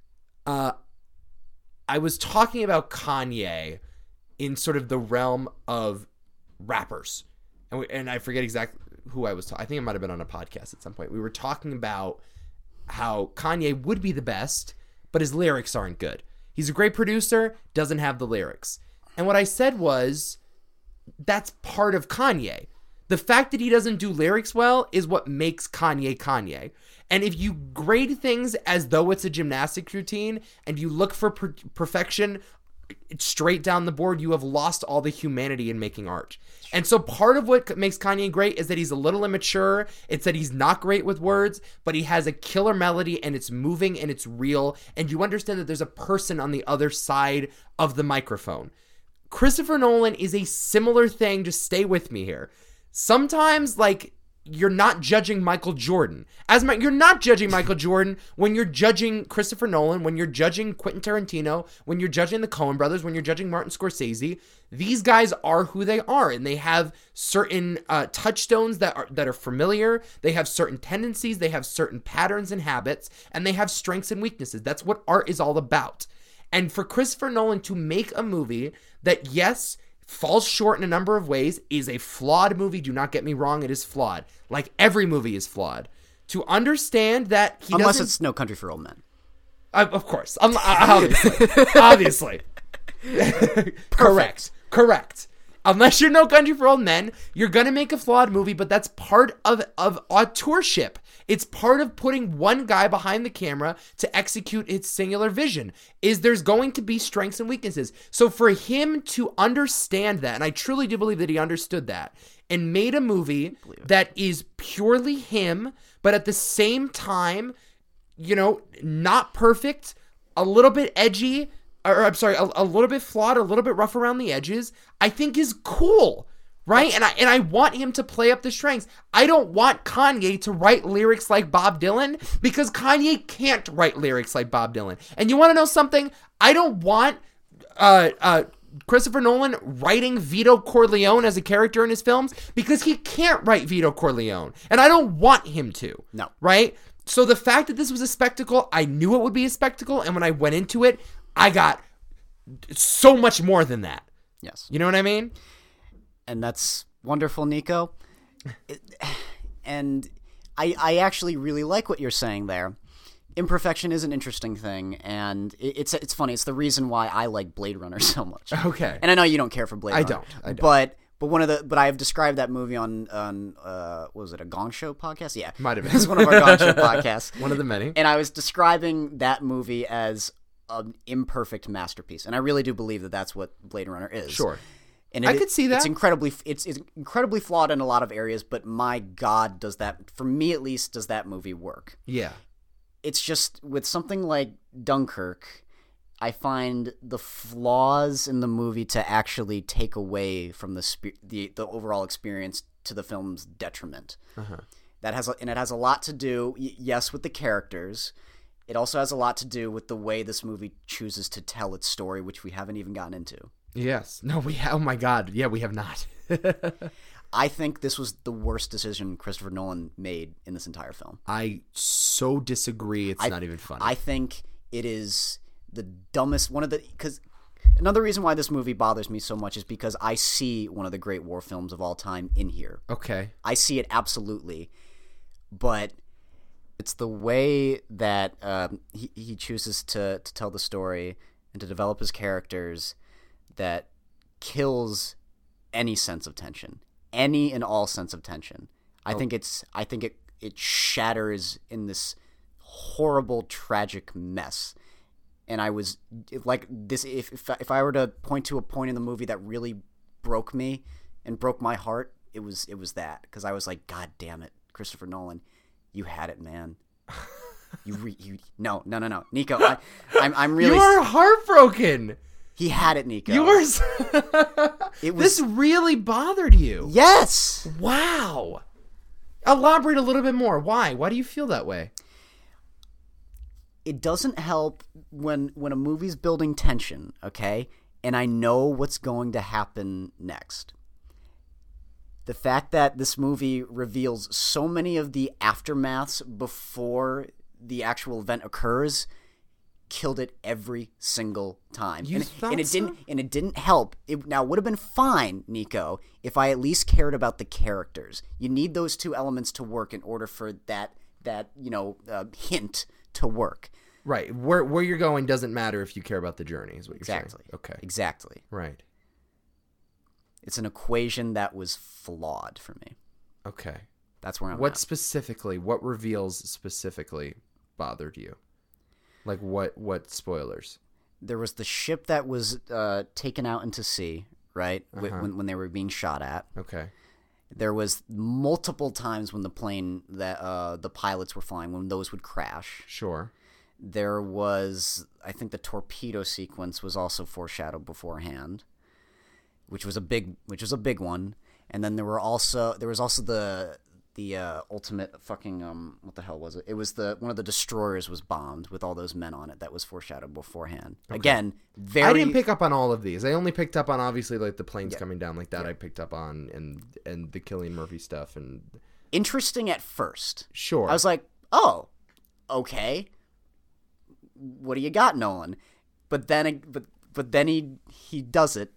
I was talking about Kanye in sort of the realm of rappers. And I forget exactly who I was talking. I think it might have been on a podcast at some point. We were talking about how Kanye would be the best, but his lyrics aren't good. He's a great producer, doesn't have the lyrics. And what I said was, that's part of Kanye. The fact that he doesn't do lyrics well is what makes Kanye Kanye. And if you grade things as though it's a gymnastics routine and you look for perfection straight down the board, you have lost all the humanity in making art. And so part of what makes Kanye great is that he's a little immature. It's that he's not great with words, but he has a killer melody and it's moving and it's real. And you understand that there's a person on the other side of the microphone. Christopher Nolan is a similar thing. Just stay with me here. Sometimes, like, you're not judging Michael Jordan. You're not judging Michael Jordan when you're judging Christopher Nolan, when you're judging Quentin Tarantino, when you're judging the Coen brothers, when you're judging Martin Scorsese. These guys are who they are, and they have certain touchstones that are familiar. They have certain tendencies. They have certain patterns and habits, and they have strengths and weaknesses. That's what art is all about. And for Christopher Nolan to make a movie that, yes, falls short in a number of ways, is a flawed movie. Do not get me wrong, it is flawed. Like every movie is flawed. To understand that he Unless it's No Country for Old Men. Of course. Obviously. Correct. Unless you're No Country for Old Men, you're going to make a flawed movie, but that's part of auteurship. It's part of putting one guy behind the camera to execute its singular vision. There's going to be strengths and weaknesses. So for him to understand that, and I truly do believe that he understood that, and made a movie that is purely him, but at the same time, not perfect, a little bit edgy, a little bit flawed, a little bit rough around the edges, I think is cool. Right? And I want him to play up the strengths. I don't want Kanye to write lyrics like Bob Dylan because Kanye can't write lyrics like Bob Dylan. And you want to know something? I don't want Christopher Nolan writing Vito Corleone as a character in his films because he can't write Vito Corleone. And I don't want him to. No. Right? So the fact that this was a spectacle, I knew it would be a spectacle. And when I went into it, I got so much more than that. Yes. You know what I mean? And that's wonderful, Nico. And I actually really like what you're saying there. Imperfection is an interesting thing, and it's funny. It's the reason why I like Blade Runner so much. Okay. And I know you don't care for Blade Runner. I don't. But I have described that movie on what was it, a Gong Show podcast? Yeah. Might have been. It's one of our Gong Show podcasts. One of the many. And I was describing that movie as an imperfect masterpiece. And I really do believe that that's what Blade Runner is. Sure. And I could see that. It's incredibly flawed in a lot of areas, but my God, for me at least, does that movie work? Yeah. It's just, with something like Dunkirk, I find the flaws in the movie to actually take away from the overall experience to the film's detriment. Uh-huh. It has a lot to do, yes, with the characters. It also has a lot to do with the way this movie chooses to tell its story, which we haven't even gotten into. Yes. No, oh my God. Yeah, we have not. I think this was the worst decision Christopher Nolan made in this entire film. I so disagree. It's not even funny. I think it is the dumbest because another reason why this movie bothers me so much is because I see one of the great war films of all time in here. Okay. I see it absolutely. But it's the way that he chooses to tell the story and to develop his characters that kills any sense of tension, any and all sense of tension. I think it shatters in this horrible, tragic mess. And I was like this. If I were to point to a point in the movie that really broke me and broke my heart, it was that, because I was like, God damn it, Christopher Nolan, you had it, man. No, Nico, I'm really. You are heartbroken. He had it, Nico. Yours. This really bothered you. Yes. Wow. Elaborate a little bit more. Why? Why do you feel that way? It doesn't help when a movie's building tension, okay, and I know what's going to happen next. The fact that this movie reveals so many of the aftermaths before the actual event occurs killed it every single time. And it didn't help. It would have been fine, Nico, if I at least cared about the characters. You need those two elements to work in order for that hint to work. Right. Where you're going doesn't matter if you care about the journey, is what you're saying. Okay. Exactly. Right. It's an equation that was flawed for me. Okay. That's where I'm What at. What reveals specifically bothered you? Like what spoilers? There was the ship that was taken out into sea, right? When they were being shot at. Okay. There was multiple times when the plane that the pilots were flying, when those would crash. Sure. There was, I think, the torpedo sequence was also foreshadowed beforehand, which was a big one. And then there was also the ultimate fucking what the hell was it? It was one of the destroyers was bombed with all those men on it. That was foreshadowed beforehand. Okay. Again, I didn't pick up on all of these. I only picked up on, obviously, like the planes coming down like that. Yeah. I picked up on and the Cillian Murphy stuff and interesting at first. Sure. I was like, oh, okay. What do you got, Nolan? But then he does it,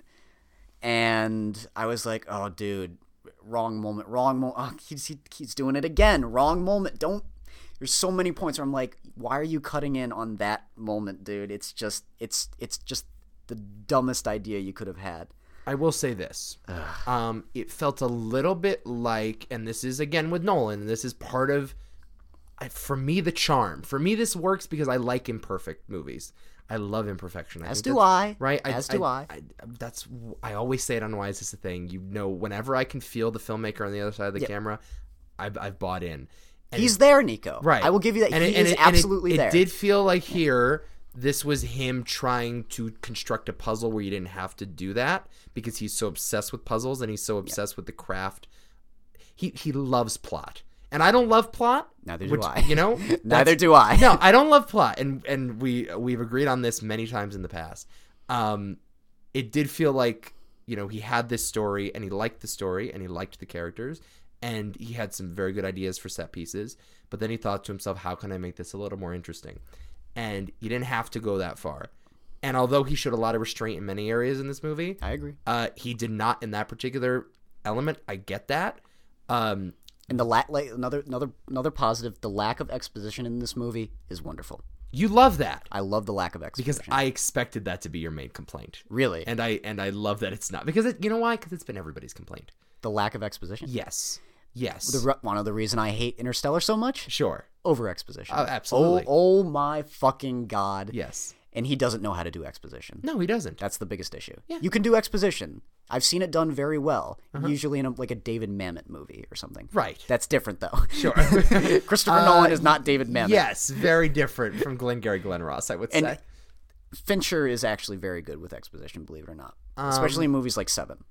and I was like, oh, dude, wrong moment. Oh, he's doing it again. Wrong moment. There's so many points where I'm like, why are you cutting in on that moment, dude? It's just the dumbest idea you could have had. I will say this. It felt a little bit like, and this is again with Nolan, this is part of, for me, the charm. For me, this works because I like imperfect movies. I love imperfection. As do I. Right? As do I. I always say it on Why Is This a Thing? Whenever I can feel the filmmaker on the other side of the camera, I've bought in. And he's there, Nico. Right. I will give you that. He is absolutely there. It did feel like here, this was him trying to construct a puzzle where you didn't have to do that because he's so obsessed with puzzles and he's so obsessed with the craft. He loves plot. And I don't love plot. Neither do I. Neither do I. No, I don't love plot. And we've agreed on this many times in the past. It did feel like, he had this story and he liked the story and he liked the characters and he had some very good ideas for set pieces. But then he thought to himself, how can I make this a little more interesting? And he didn't have to go that far. And although he showed a lot of restraint in many areas in this movie, I agree. He did not in that particular element. I get that. And another positive, the lack of exposition in this movie is wonderful. You love that. I love the lack of exposition. Because I expected that to be your main complaint. Really? And I love that it's not. Because you know why? Because it's been everybody's complaint. The lack of exposition? Yes. One of the reason I hate Interstellar so much? Sure. Over exposition. Absolutely. Oh my fucking God. Yes. And he doesn't know how to do exposition. No, he doesn't. That's the biggest issue. Yeah. You can do exposition. I've seen it done very well, usually in a David Mamet movie or something. Right. That's different, though. Sure. Christopher Nolan is not David Mamet. Yes, very different from Glengarry Glen Ross, I would say. Fincher is actually very good with exposition, believe it or not. Especially in movies like Seven.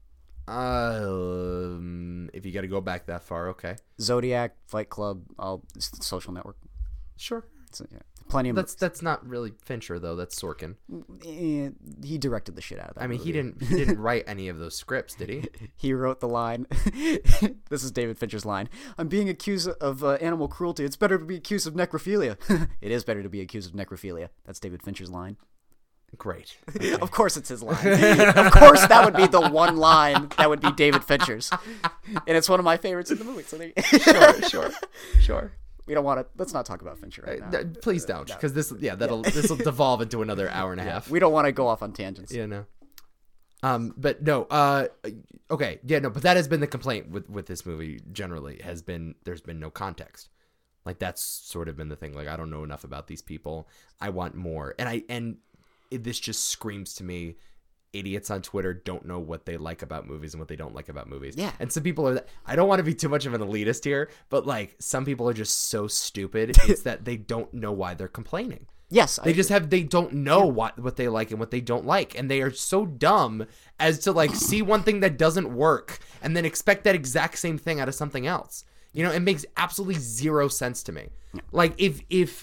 If you got to go back that far, okay. Zodiac, Fight Club, Social Network. Sure. Plenty of that's not really Fincher though. That's Sorkin. He directed the shit out of that. I mean, movie. he didn't write any of those scripts, did he? He wrote the line. This is David Fincher's line. I'm being accused of animal cruelty. It's better to be accused of necrophilia. It is better to be accused of necrophilia. That's David Fincher's line. Great. Okay. Of course it's his line. Of course that would be the one line that would be David Fincher's. And it's one of my favorites in the movie. So Sure. We don't want to. Let's not talk about Fincher right now. Please don't, because this will devolve into another hour and a half. We don't want to go off on tangents. Yeah, no. But no, okay, yeah, no, but that has been the complaint with this movie generally, has been there's been no context. Like, that's sort of been the thing. Like, I don't know enough about these people. I want more. This just screams to me, idiots on Twitter don't know what they like about movies and what they don't like about movies. Yeah. And some people are, I don't want to be too much of an elitist here, but like, some people are just so stupid. It's that they don't know why they're complaining. Yes, They don't know what they like and what they don't like, and they are so dumb as to like see one thing that doesn't work and then expect that exact same thing out of something else. You know, it makes absolutely zero sense to me. Like, if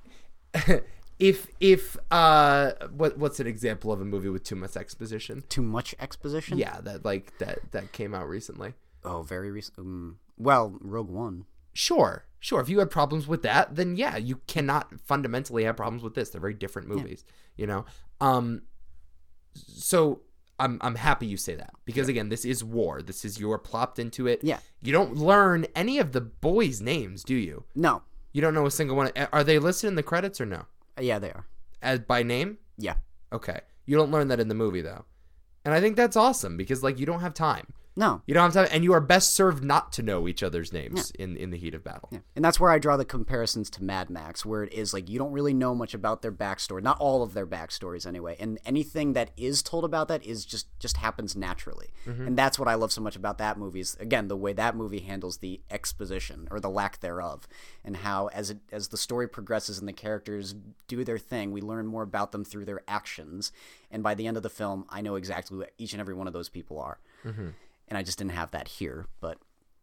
what's an example of a movie with too much exposition? Too much exposition? Yeah, that came out recently. Oh, very recent. Well, Rogue One. Sure. If you had problems with that, then yeah, you cannot fundamentally have problems with this. They're very different movies, you know? So I'm happy you say that, because again, this is war. This is, you're plopped into it. Yeah. You don't learn any of the boys' names, do you? No. You don't know a single one. Are they listed in the credits or no? Yeah, they are. As by name? Yeah. Okay. You don't learn that in the movie though. And I think that's awesome, because like, you don't have time. No. You don't have time, and you are best served not to know each other's names in the heat of battle. Yeah. And that's where I draw the comparisons to Mad Max, where it is like you don't really know much about their backstory, not all of their backstories anyway, and anything that is told about that is just happens naturally. Mm-hmm. And that's what I love so much about that movie is, again, the way that movie handles the exposition, or the lack thereof, and how as the story progresses and the characters do their thing, we learn more about them through their actions, and by the end of the film, I know exactly who each and every one of those people are. Mm-hmm. And I just didn't have that here, but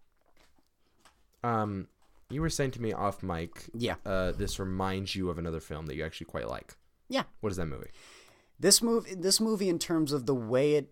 you were saying to me off mic, this reminds you of another film that you actually quite like. Yeah. What is that movie? This movie, in terms of the way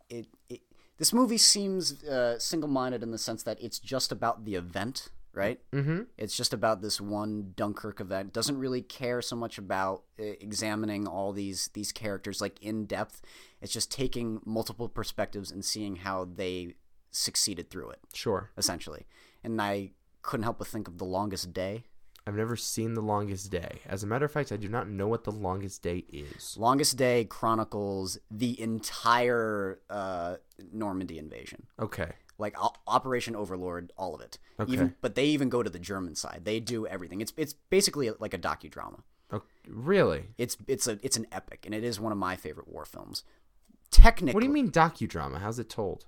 this movie seems single-minded in the sense that it's just about the event, right? Mm-hmm. It's just about this one Dunkirk event. Doesn't really care so much about examining all these characters like in depth. It's just taking multiple perspectives and seeing how they succeeded through it. Sure. Essentially. And I couldn't help but think of The Longest Day. I've never seen The Longest Day. As a matter of fact, I do not know what The Longest Day is. Longest Day chronicles the entire Normandy invasion. Okay. Like Operation Overlord, all of it. Okay. But they even go to the German side. They do everything. It's basically like a docudrama. Oh, really? It's an epic, and it is one of my favorite war films. Technically, what do you mean docudrama? How's it told?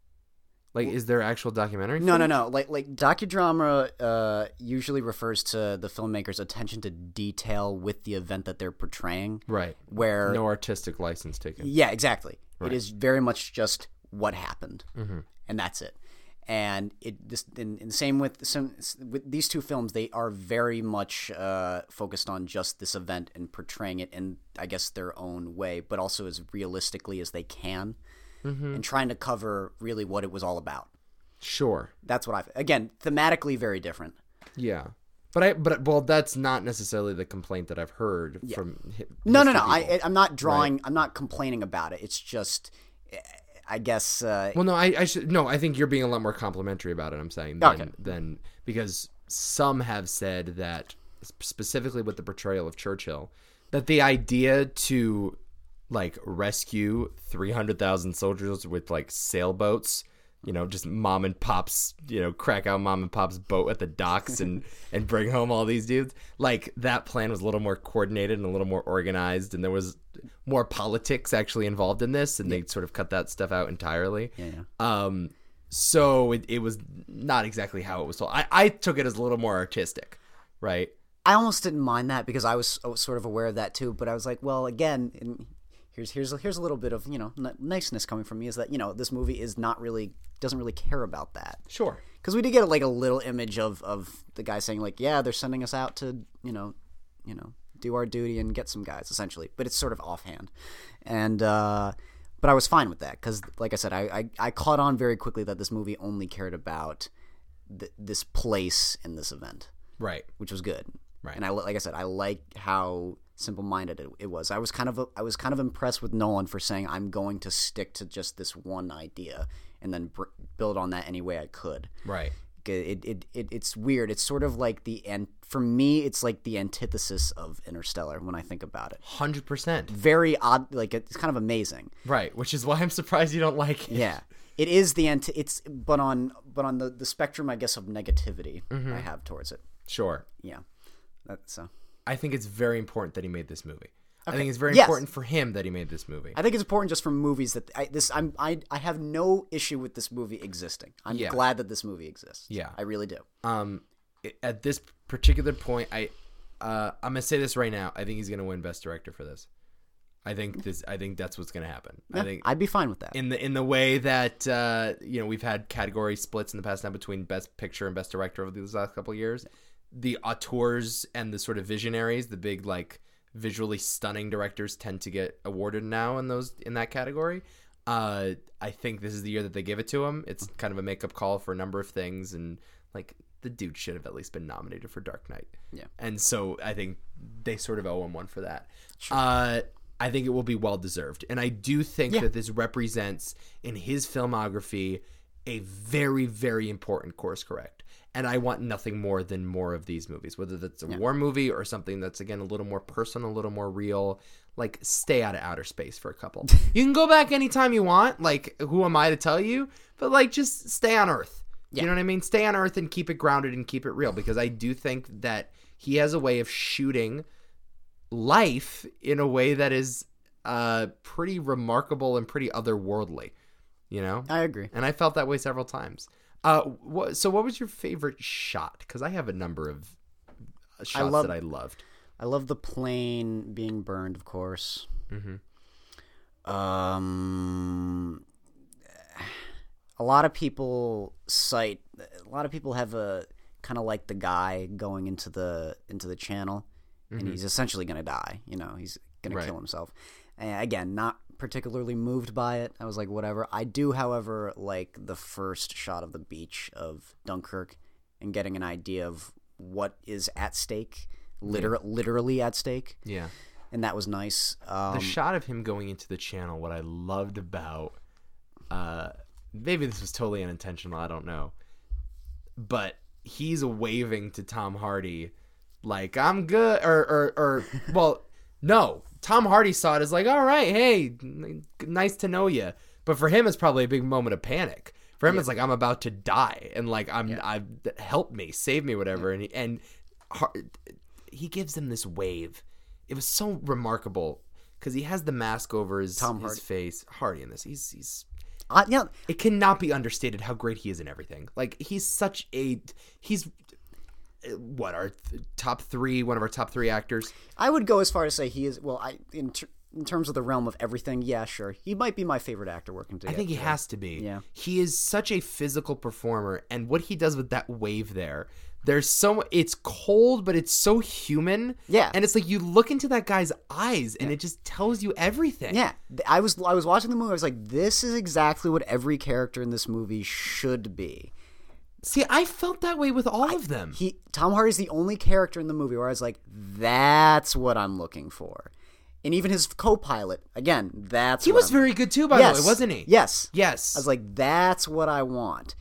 Like, is there actual documentary? No. Like docudrama usually refers to the filmmaker's attention to detail with the event that they're portraying. Right. Where no artistic license taken. Yeah, exactly. Right. It is very much just what happened, mm-hmm. and that's it. And in same with these two films, they are very much focused on just this event and portraying it in, I guess, their own way, but also as realistically as they can, mm-hmm. and trying to cover really what it was all about. Sure, that's what again, thematically very different. Yeah, but that's not necessarily the complaint that I've heard from. No. I'm not drawing. Right. I'm not complaining about it. It's just. I guess. Well, no, I should. No, I think you're being a lot more complimentary about it. I'm saying than because some have said that specifically with the portrayal of Churchill, that the idea to like rescue 300,000 soldiers with like sailboats, you know, just mom and pop's, you know, Krakow mom and pop's boat at the docks and bring home all these dudes. Like, that plan was a little more coordinated and a little more organized, and there was more politics actually involved in this, and they sort of cut that stuff out entirely. Yeah. So it was not exactly how it was told. I took it as a little more artistic, right? I almost didn't mind that because I was sort of aware of that too, but I was like, well, again, here's a little bit of, you know, niceness coming from me, is that, you know, this movie doesn't really care about that. Sure. Because we did get like a little image of the guy saying like, yeah, they're sending us out to, you know, do our duty and get some guys, essentially. But it's sort of offhand. And but I was fine with that because, like I said, I caught on very quickly that this movie only cared about this place in this event. Right. Which was good. Right. And like I said, I like how simple-minded it was. I was kind of impressed with Nolan for saying, I'm going to stick to just this one idea and then build on that any way I could. Right. It's weird. It's sort of like for me, it's like the antithesis of Interstellar when I think about it. 100%. Very odd. Like, it's kind of amazing. Right, which is why I'm surprised you don't like it. Yeah. It is but on the spectrum, I guess, of negativity I have towards it. Sure. Yeah. So I think it's very important that he made this movie. I think it's very Yes. important for him that he made this movie. I think it's important just for movies that I have no issue with this movie existing. I'm glad that this movie exists. Yeah. I really do. At this particular point, I'm gonna say this right now. I think he's gonna win Best Director for this. I think that's what's gonna happen. Yeah, I think I'd be fine with that. in the way that we've had category splits in the past now between Best Picture and Best Director over these last couple of years. The auteurs and the sort of visionaries, the big like visually stunning directors, tend to get awarded now in that category. I think this is the year that they give it to him. It's kind of a makeup call for a number of things, and like the dude should have at least been nominated for Dark Knight. Yeah, and so I think they sort of owe him one for that. Sure. I think it will be well deserved, and I do think that this represents in his filmography a very, very important course correct. And I want nothing more than more of these movies, whether that's a war movie or something that's, again, a little more personal, a little more real. Like, stay out of outer space for a couple. You can go back anytime you want. Like, who am I to tell you? But, like, just stay on Earth. You know what I mean? Stay on Earth and keep it grounded and keep it real. Because I do think that he has a way of shooting life in a way that is pretty remarkable and pretty otherworldly. You know? I agree. And I felt that way several times. So what was your favorite shot? Because I have a number of shots that I loved. I love the plane being burned, of course. Mm-hmm. A lot of people have a kind of like the guy going into the channel, and he's essentially going to die. You know, he's going to kill himself. And again, not particularly moved by it. I was like, whatever. I do, however, like the first shot of the beach of Dunkirk and getting an idea of what is at stake, literally at stake. Yeah. And that was nice. The shot of him going into the channel, what I loved about, maybe this was totally unintentional, I don't know, but he's waving to Tom Hardy like, I'm good, or well, no, Tom Hardy saw it as like, all right, hey, nice to know you. But for him, it's probably a big moment of panic. For him, it's like, I'm about to die, and like, help me, save me, whatever. And he gives him this wave. It was so remarkable because he has the mask over his face. Hardy in this, he's it cannot be understated how great he is in everything. Like, he's what, our top three, one of our top three actors. I would go as far as say he is. Well, in terms of the realm of everything, yeah, sure, he might be my favorite actor working together. I think he has to be. Yeah, he is such a physical performer, and what he does with that wave there. It's cold, but it's so human. Yeah, and it's like you look into that guy's eyes, and it just tells you everything. Yeah, I was watching the movie. I was like, this is exactly what every character in this movie should be. See, I felt that way with all of them. Tom Hardy's the only character in the movie where I was like, that's what I'm looking for. And even his co-pilot, again, he was very good too, by the way, wasn't he? Yes. I was like, that's what I want.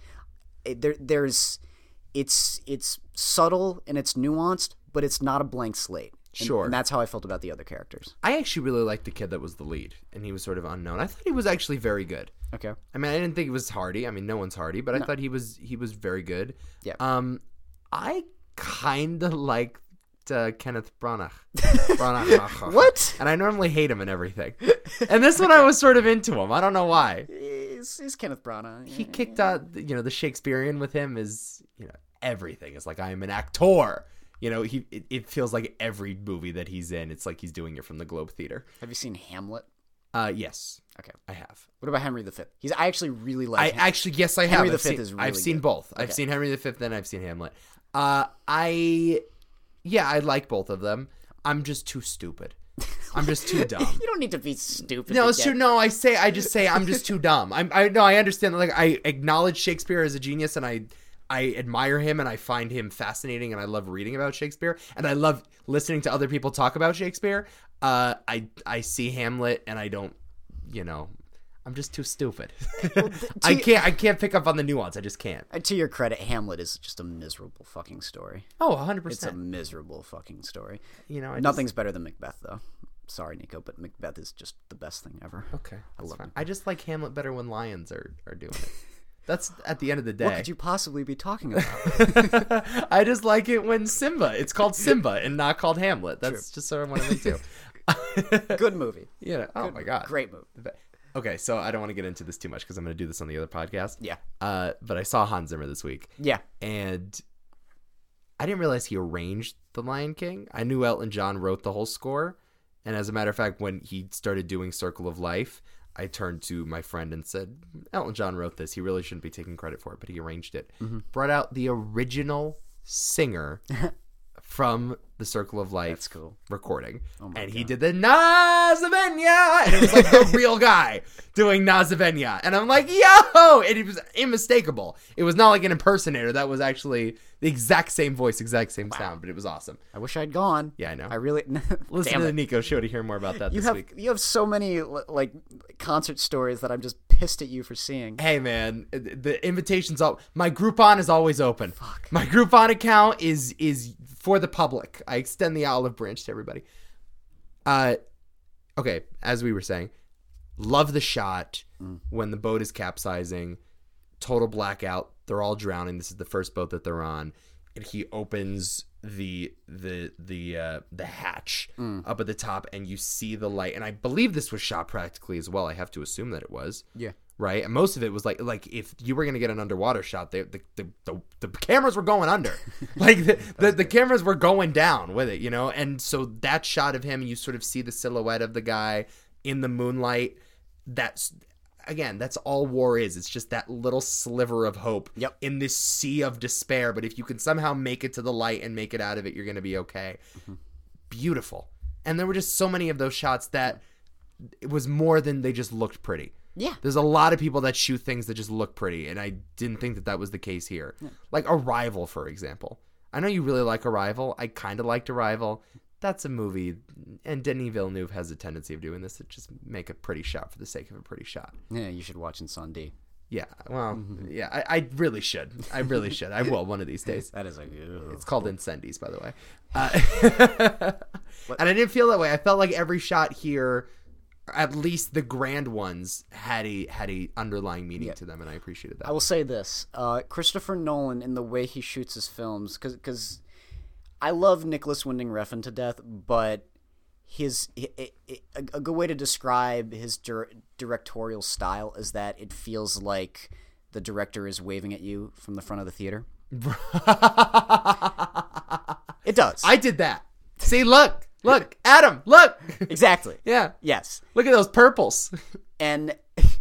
It's subtle and it's nuanced, but it's not a blank slate. Sure. And that's how I felt about the other characters. I actually really liked the kid that was the lead, and he was sort of unknown. I thought he was actually very good. Okay. I mean, I didn't think it was Hardy. I mean, no one's Hardy, but I thought he was very good. Yeah. I kind of liked Kenneth Branagh. What? And I normally hate him and everything. And this one I was sort of into him. I don't know why. He's Kenneth Branagh. He kicked out, the Shakespearean with him is, everything. It's like, I am an actor. It feels like every movie that he's in, it's like he's doing it from the Globe Theater. Have you seen Hamlet? Yes. Okay. I have. What about Henry V? I actually really like Yes, I have. Henry V is really I've seen good. both. Okay. I've seen Henry V, then I've seen Hamlet. I like both of them. I'm just too stupid. I'm just too dumb. You don't need to be stupid. No, it's true. No, I just say I'm just too dumb. I understand that, like, I acknowledge Shakespeare as a genius, and I admire him, and I find him fascinating, and I love reading about Shakespeare, and I love listening to other people talk about Shakespeare. I see Hamlet, and I don't, I'm I'm just too stupid. I can't pick up on the nuance. I just can't. To your credit, Hamlet is just a miserable fucking story. Oh, 100%. It's a miserable fucking story. You know, Nothing's better than Macbeth, though. Sorry, Nico, but Macbeth is just the best thing ever. Okay, I love it. I just like Hamlet better when lions are doing it. That's at the end of the day. What could you possibly be talking about? I just like it when Simba. It's called Simba and not called Hamlet. That's just sort of what I mean too. Good movie. Yeah. Oh my god. Great movie. Okay, so I don't want to get into this too much because I'm going to do this on the other podcast. Yeah. But I saw Hans Zimmer this week. Yeah. And I didn't realize he arranged The Lion King. I knew Elton John wrote the whole score. And as a matter of fact, when he started doing Circle of Life, I turned to my friend and said, Elton John wrote this. He really shouldn't be taking credit for it, but he arranged it. Mm-hmm. Brought out the original singer from the Circle of Life. That's cool. Recording. Oh and God. he did the Nazavenya. And it was like the real guy doing Nazavenya. And I'm like, yo! And it was unmistakable. It was not like an impersonator. That was actually the exact same voice, exact same sound, but it was awesome. I wish I'd gone. Yeah, I know. I really... Listen Damn to the it. Nico show to hear more about that this week. You have so many like concert stories that I'm just pissed at you for seeing. Hey man, the invitation's up. My Groupon is always open. Fuck. My Groupon account is for the public. I extend the olive branch to everybody. Okay, as we were saying, love the shot when the boat is capsizing, total blackout. They're all drowning. This is the first boat that they're on, and he opens the hatch up at the top, and you see the light. And I believe this was shot practically as well. I have to assume that it was. Yeah. Right, and most of it was like if you were gonna get an underwater shot, the cameras were going under, like the cameras were going down with it, you know. And so that shot of him, you sort of see the silhouette of the guy in the moonlight. That's all war is. It's just that little sliver of hope in this sea of despair. But if you can somehow make it to the light and make it out of it, you're gonna be okay. Mm-hmm. Beautiful. And there were just so many of those shots that it was more than they just looked pretty. Yeah. There's a lot of people that shoot things that just look pretty, and I didn't think that was the case here. Yeah. Like Arrival, for example. I know you really like Arrival. I kind of liked Arrival. That's a movie, and Denis Villeneuve has a tendency of doing this to just make a pretty shot for the sake of a pretty shot. Yeah, you should watch Insandi. Yeah, well, yeah, I really should. I really should. I will one of these days. That is like... It's called Incendies, by the way. And I didn't feel that way. I felt like every shot here... At least the grand ones had a underlying meaning to them, and I appreciated that. I will say this: Christopher Nolan, in the way he shoots his films, because I love Nicholas Winding Refn to death, but a good way to describe his directorial style is that it feels like the director is waving at you from the front of the theater. It does. I did that. See, look, Adam, look. Exactly. Yeah. Yes. Look at those purples. And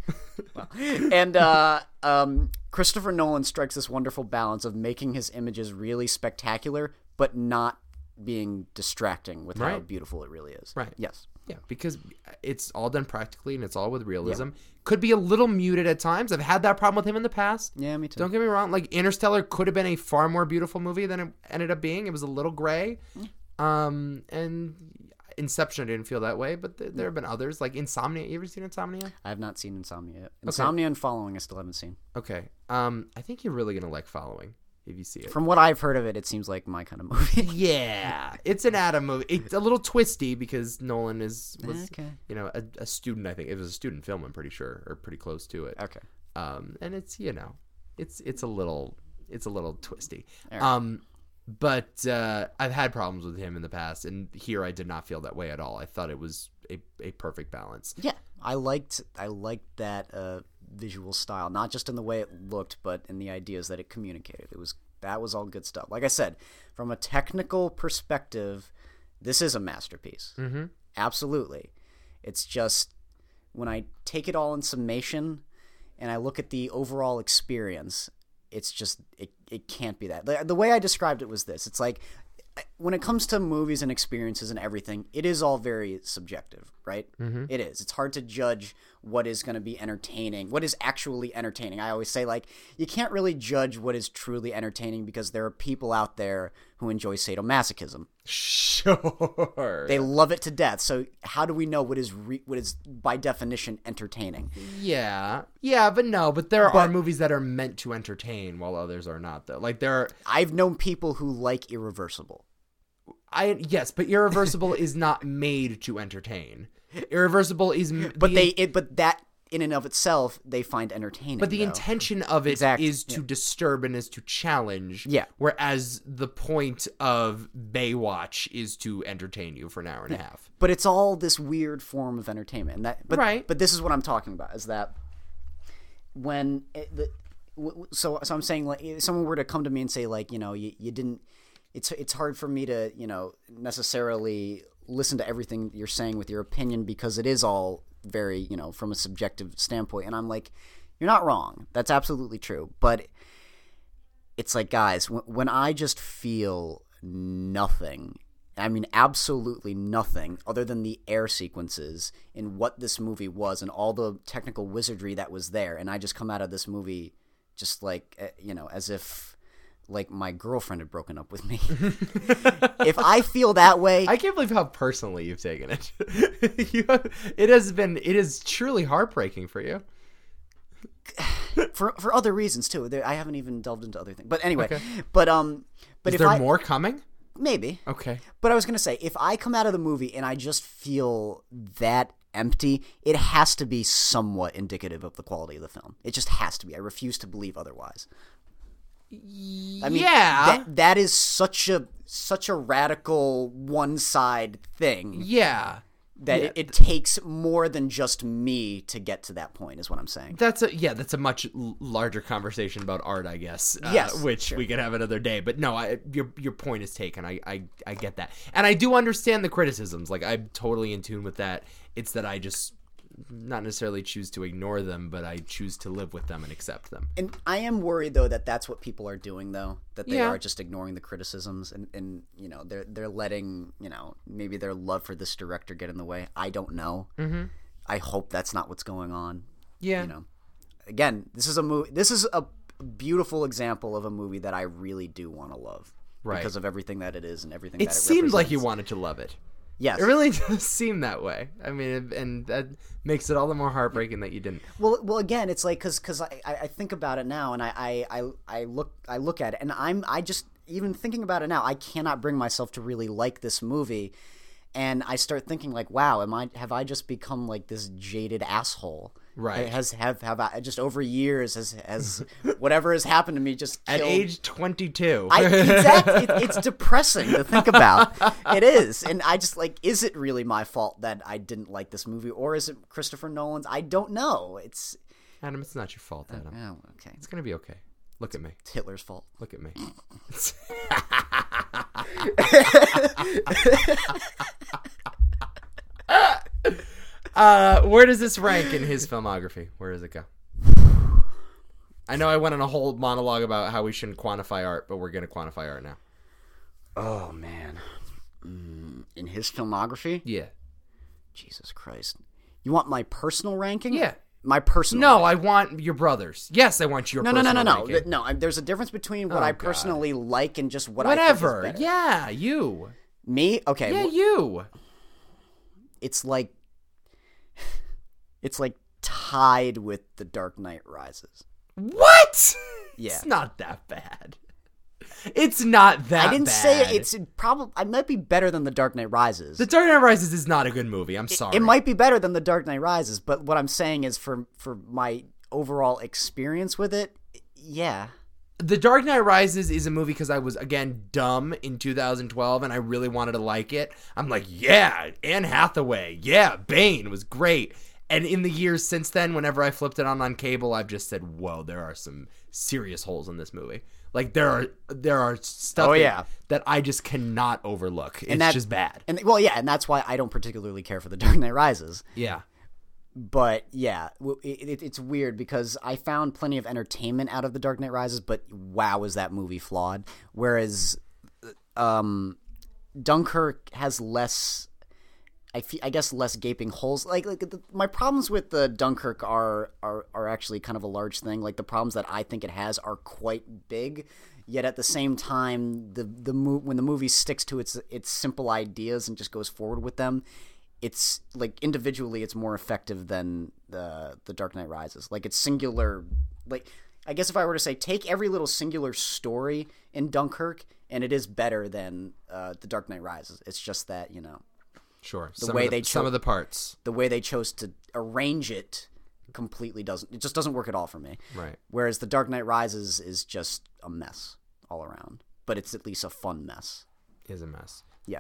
Christopher Nolan strikes this wonderful balance of making his images really spectacular, but not being distracting with how beautiful it really is. Right. Yes. Yeah, because it's all done practically and it's all with realism. Yeah. Could be a little muted at times. I've had that problem with him in the past. Yeah, me too. Don't get me wrong. Like Interstellar could have been a far more beautiful movie than it ended up being. It was a little gray. And Inception, I didn't feel that way, but there have been others like Insomnia. You ever seen Insomnia? I have not seen Insomnia yet. Insomnia and Following I still haven't seen. Okay. I think you're really gonna like Following if you see it. From what I've heard of it, it seems like my kind of movie. Yeah, it's an Adam movie. It's a little twisty because Nolan was a student. I think it was a student film. I'm pretty sure, or pretty close to it. Okay. And it's it's a little twisty. Right. But I've had problems with him in the past, and here I did not feel that way at all. I thought it was a perfect balance. Yeah, I liked that visual style, not just in the way it looked, but in the ideas that it communicated. That was all good stuff. Like I said, from a technical perspective, this is a masterpiece. Mm-hmm. Absolutely. It's just when I take it all in summation, and I look at the overall experience. It's just it can't be that. The way I described it was this. It's like when it comes to movies and experiences and everything, it is all very subjective, right? Mm-hmm. It is. It's hard to judge what is going to be entertaining, what is actually entertaining. I always say, like, you can't really judge what is truly entertaining because there are people out there who enjoy sadomasochism. Sure. They love it to death. So how do we know what is by definition entertaining? Yeah, but there are movies that are meant to entertain while others are not, though. Like I've known people who like Irreversible. Yes, but Irreversible is not made to entertain. Irreversible is but that in and of itself they find entertaining. But the intention of it is to disturb and is to challenge. Yeah. Whereas the point of Baywatch is to entertain you for an hour and a half. But it's all this weird form of entertainment. Right. But this is what I'm talking about, is that when so I'm saying, like, if someone were to come to me and say, like, you know, you didn't, it's hard for me to, you know, necessarily listen to everything you're saying with your opinion because it is all very, you know, from a subjective standpoint. And I'm like, you're not wrong. That's absolutely true. But it's like, guys, when I just feel nothing, I mean absolutely nothing other than the air sequences in what this movie was and all the technical wizardry that was there, and I just come out of this movie just like, you know, as if like my girlfriend had broken up with me. If I feel that way, I can't believe how personally you've taken it. It is truly heartbreaking for you. For other reasons too. I haven't even delved into other things. But anyway, okay. but is if there more coming? Maybe. Okay. But I was gonna say, if I come out of the movie and I just feel that empty, it has to be somewhat indicative of the quality of the film. It just has to be. I refuse to believe otherwise. I mean, yeah, that is such a radical one side thing. Yeah, that it takes more than just me to get to that point, is what I'm saying. That's a much larger conversation about art, I guess. Yes, which we could have another day. But no, your point is taken. I get that, and I do understand the criticisms. Like, I'm totally in tune with that. It's that I just not necessarily choose to ignore them, but I choose to live with them and accept them. And I am worried, though, that that's what people are doing, though, that they are just ignoring the criticisms and you know, they're letting, you know, maybe their love for this director get in the way. I don't know. Mm-hmm. I hope that's not what's going on. Yeah. You know, again, this is a beautiful example of a movie that I really do want to love. Right. Because of everything that it is and everything that it represents. It seemed like you wanted to love it. Yes. It really does seem that way. I mean, and that makes it all the more heartbreaking that you didn't. Well, again, it's like because I think about it now, and I look at it, and I just, even thinking about it now, I cannot bring myself to really like this movie, and I start thinking, like, wow, have I just become like this jaded asshole? Right. Have I just over years has whatever has happened to me just killed. At age 22. Exactly. It's depressing to think about. It is. And I just, like, is it really my fault that I didn't like this movie, or is it Christopher Nolan's? I don't know. Adam, it's not your fault, Adam. Oh, okay. It's going to be okay. Look at me. It's Hitler's fault. Look at me. Where does this rank in his filmography? Where does it go? I know I went on a whole monologue about how we shouldn't quantify art, but we're going to quantify art now. Oh, man. In his filmography? Yeah. Jesus Christ. You want my personal ranking? Yeah. My personal No, ranking. I want your brother's. Yes, I want your personal ranking. No, there's a difference between what I personally like and just what Whatever. I think is better. Yeah, you. Me? Okay. Yeah, you. It's like tied with The Dark Knight Rises. What? Yeah. It's not that bad. It's not that bad. I didn't say it. It's probably, it might be better than The Dark Knight Rises. The Dark Knight Rises is not a good movie. I'm sorry. It might be better than The Dark Knight Rises, but what I'm saying is for my overall experience with it, yeah. The Dark Knight Rises is a movie because I was, again, dumb in 2012 and I really wanted to like it. I'm like, yeah, Anne Hathaway. Yeah, Bane was great. And in the years since then, whenever I flipped it on cable, I've just said, whoa, there are some serious holes in this movie. Like, there are stuff that I just cannot overlook. It's just bad. And that's why I don't particularly care for The Dark Knight Rises. Yeah. But, yeah, it's weird because I found plenty of entertainment out of The Dark Knight Rises, but wow, is that movie flawed. Whereas Dunkirk has less. I guess less gaping holes. My problems with the Dunkirk are actually kind of a large thing. Like the problems that I think it has are quite big. Yet at the same time, when the movie sticks to its simple ideas and just goes forward with them, it's like individually it's more effective than the Dark Knight Rises. Like it's singular. Like I guess if I were to say take every little singular story in Dunkirk, and it is better than the Dark Knight Rises. It's just that Sure. Some of the parts. The way they chose to arrange it completely doesn't work at all for me. Right. Whereas the Dark Knight Rises is just a mess all around. But it's at least a fun mess. Is a mess. Yeah.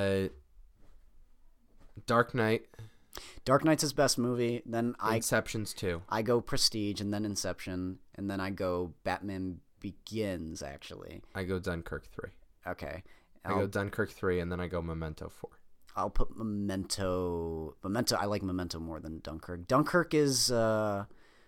Dark Knight. Dark Knight's his best movie. Then Inception's 2. I go Prestige, and then Inception, and then I go Batman Begins, actually. I go Dunkirk 3. Okay. I go Dunkirk 3, and then I go Memento 4. I'll put Memento. I like Memento more than Dunkirk. Dunkirk is, yeah.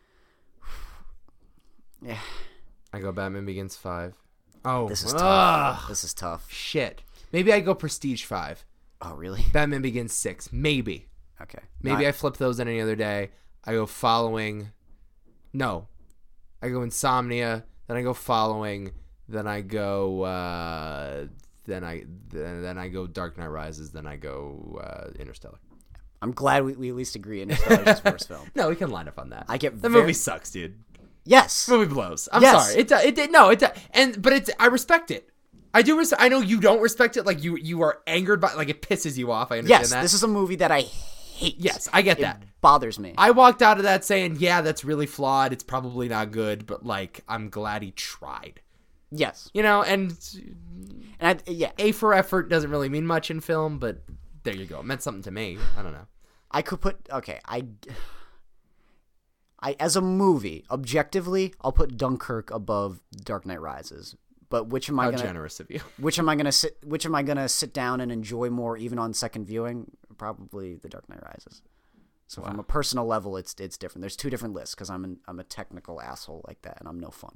I go Batman Begins 5. Oh, this is tough. This is tough. Shit. Maybe I go Prestige 5. Oh, really? Batman Begins 6. Maybe. Okay. Maybe I flip those any other day. I go Following. No. I go Insomnia. Then I go Following. Then I go. Then I go Dark Knight Rises. Then I go Interstellar. I'm glad we at least agree Interstellar's his first film. No, we can line up on that. The movie sucks, dude. Yes. The movie blows. I'm yes. sorry. I respect it. I do. I know you don't respect it. Like you are angered by. Like it pisses you off. I understand that. Yes, this is a movie that I hate. Yes, I get that. It bothers me. I walked out of that saying, yeah, that's really flawed. It's probably not good, but like I'm glad he tried. Yes. And yeah. A for effort doesn't really mean much in film, but there you go. It meant something to me. I don't know. I could put I as a movie, objectively, I'll put Dunkirk above Dark Knight Rises. But which am I gonna? How generous of you. Which am I gonna sit down and enjoy more, even on second viewing? Probably The Dark Knight Rises. So from a personal level, it's different. There's two different lists because I'm a technical asshole like that, and I'm no fun.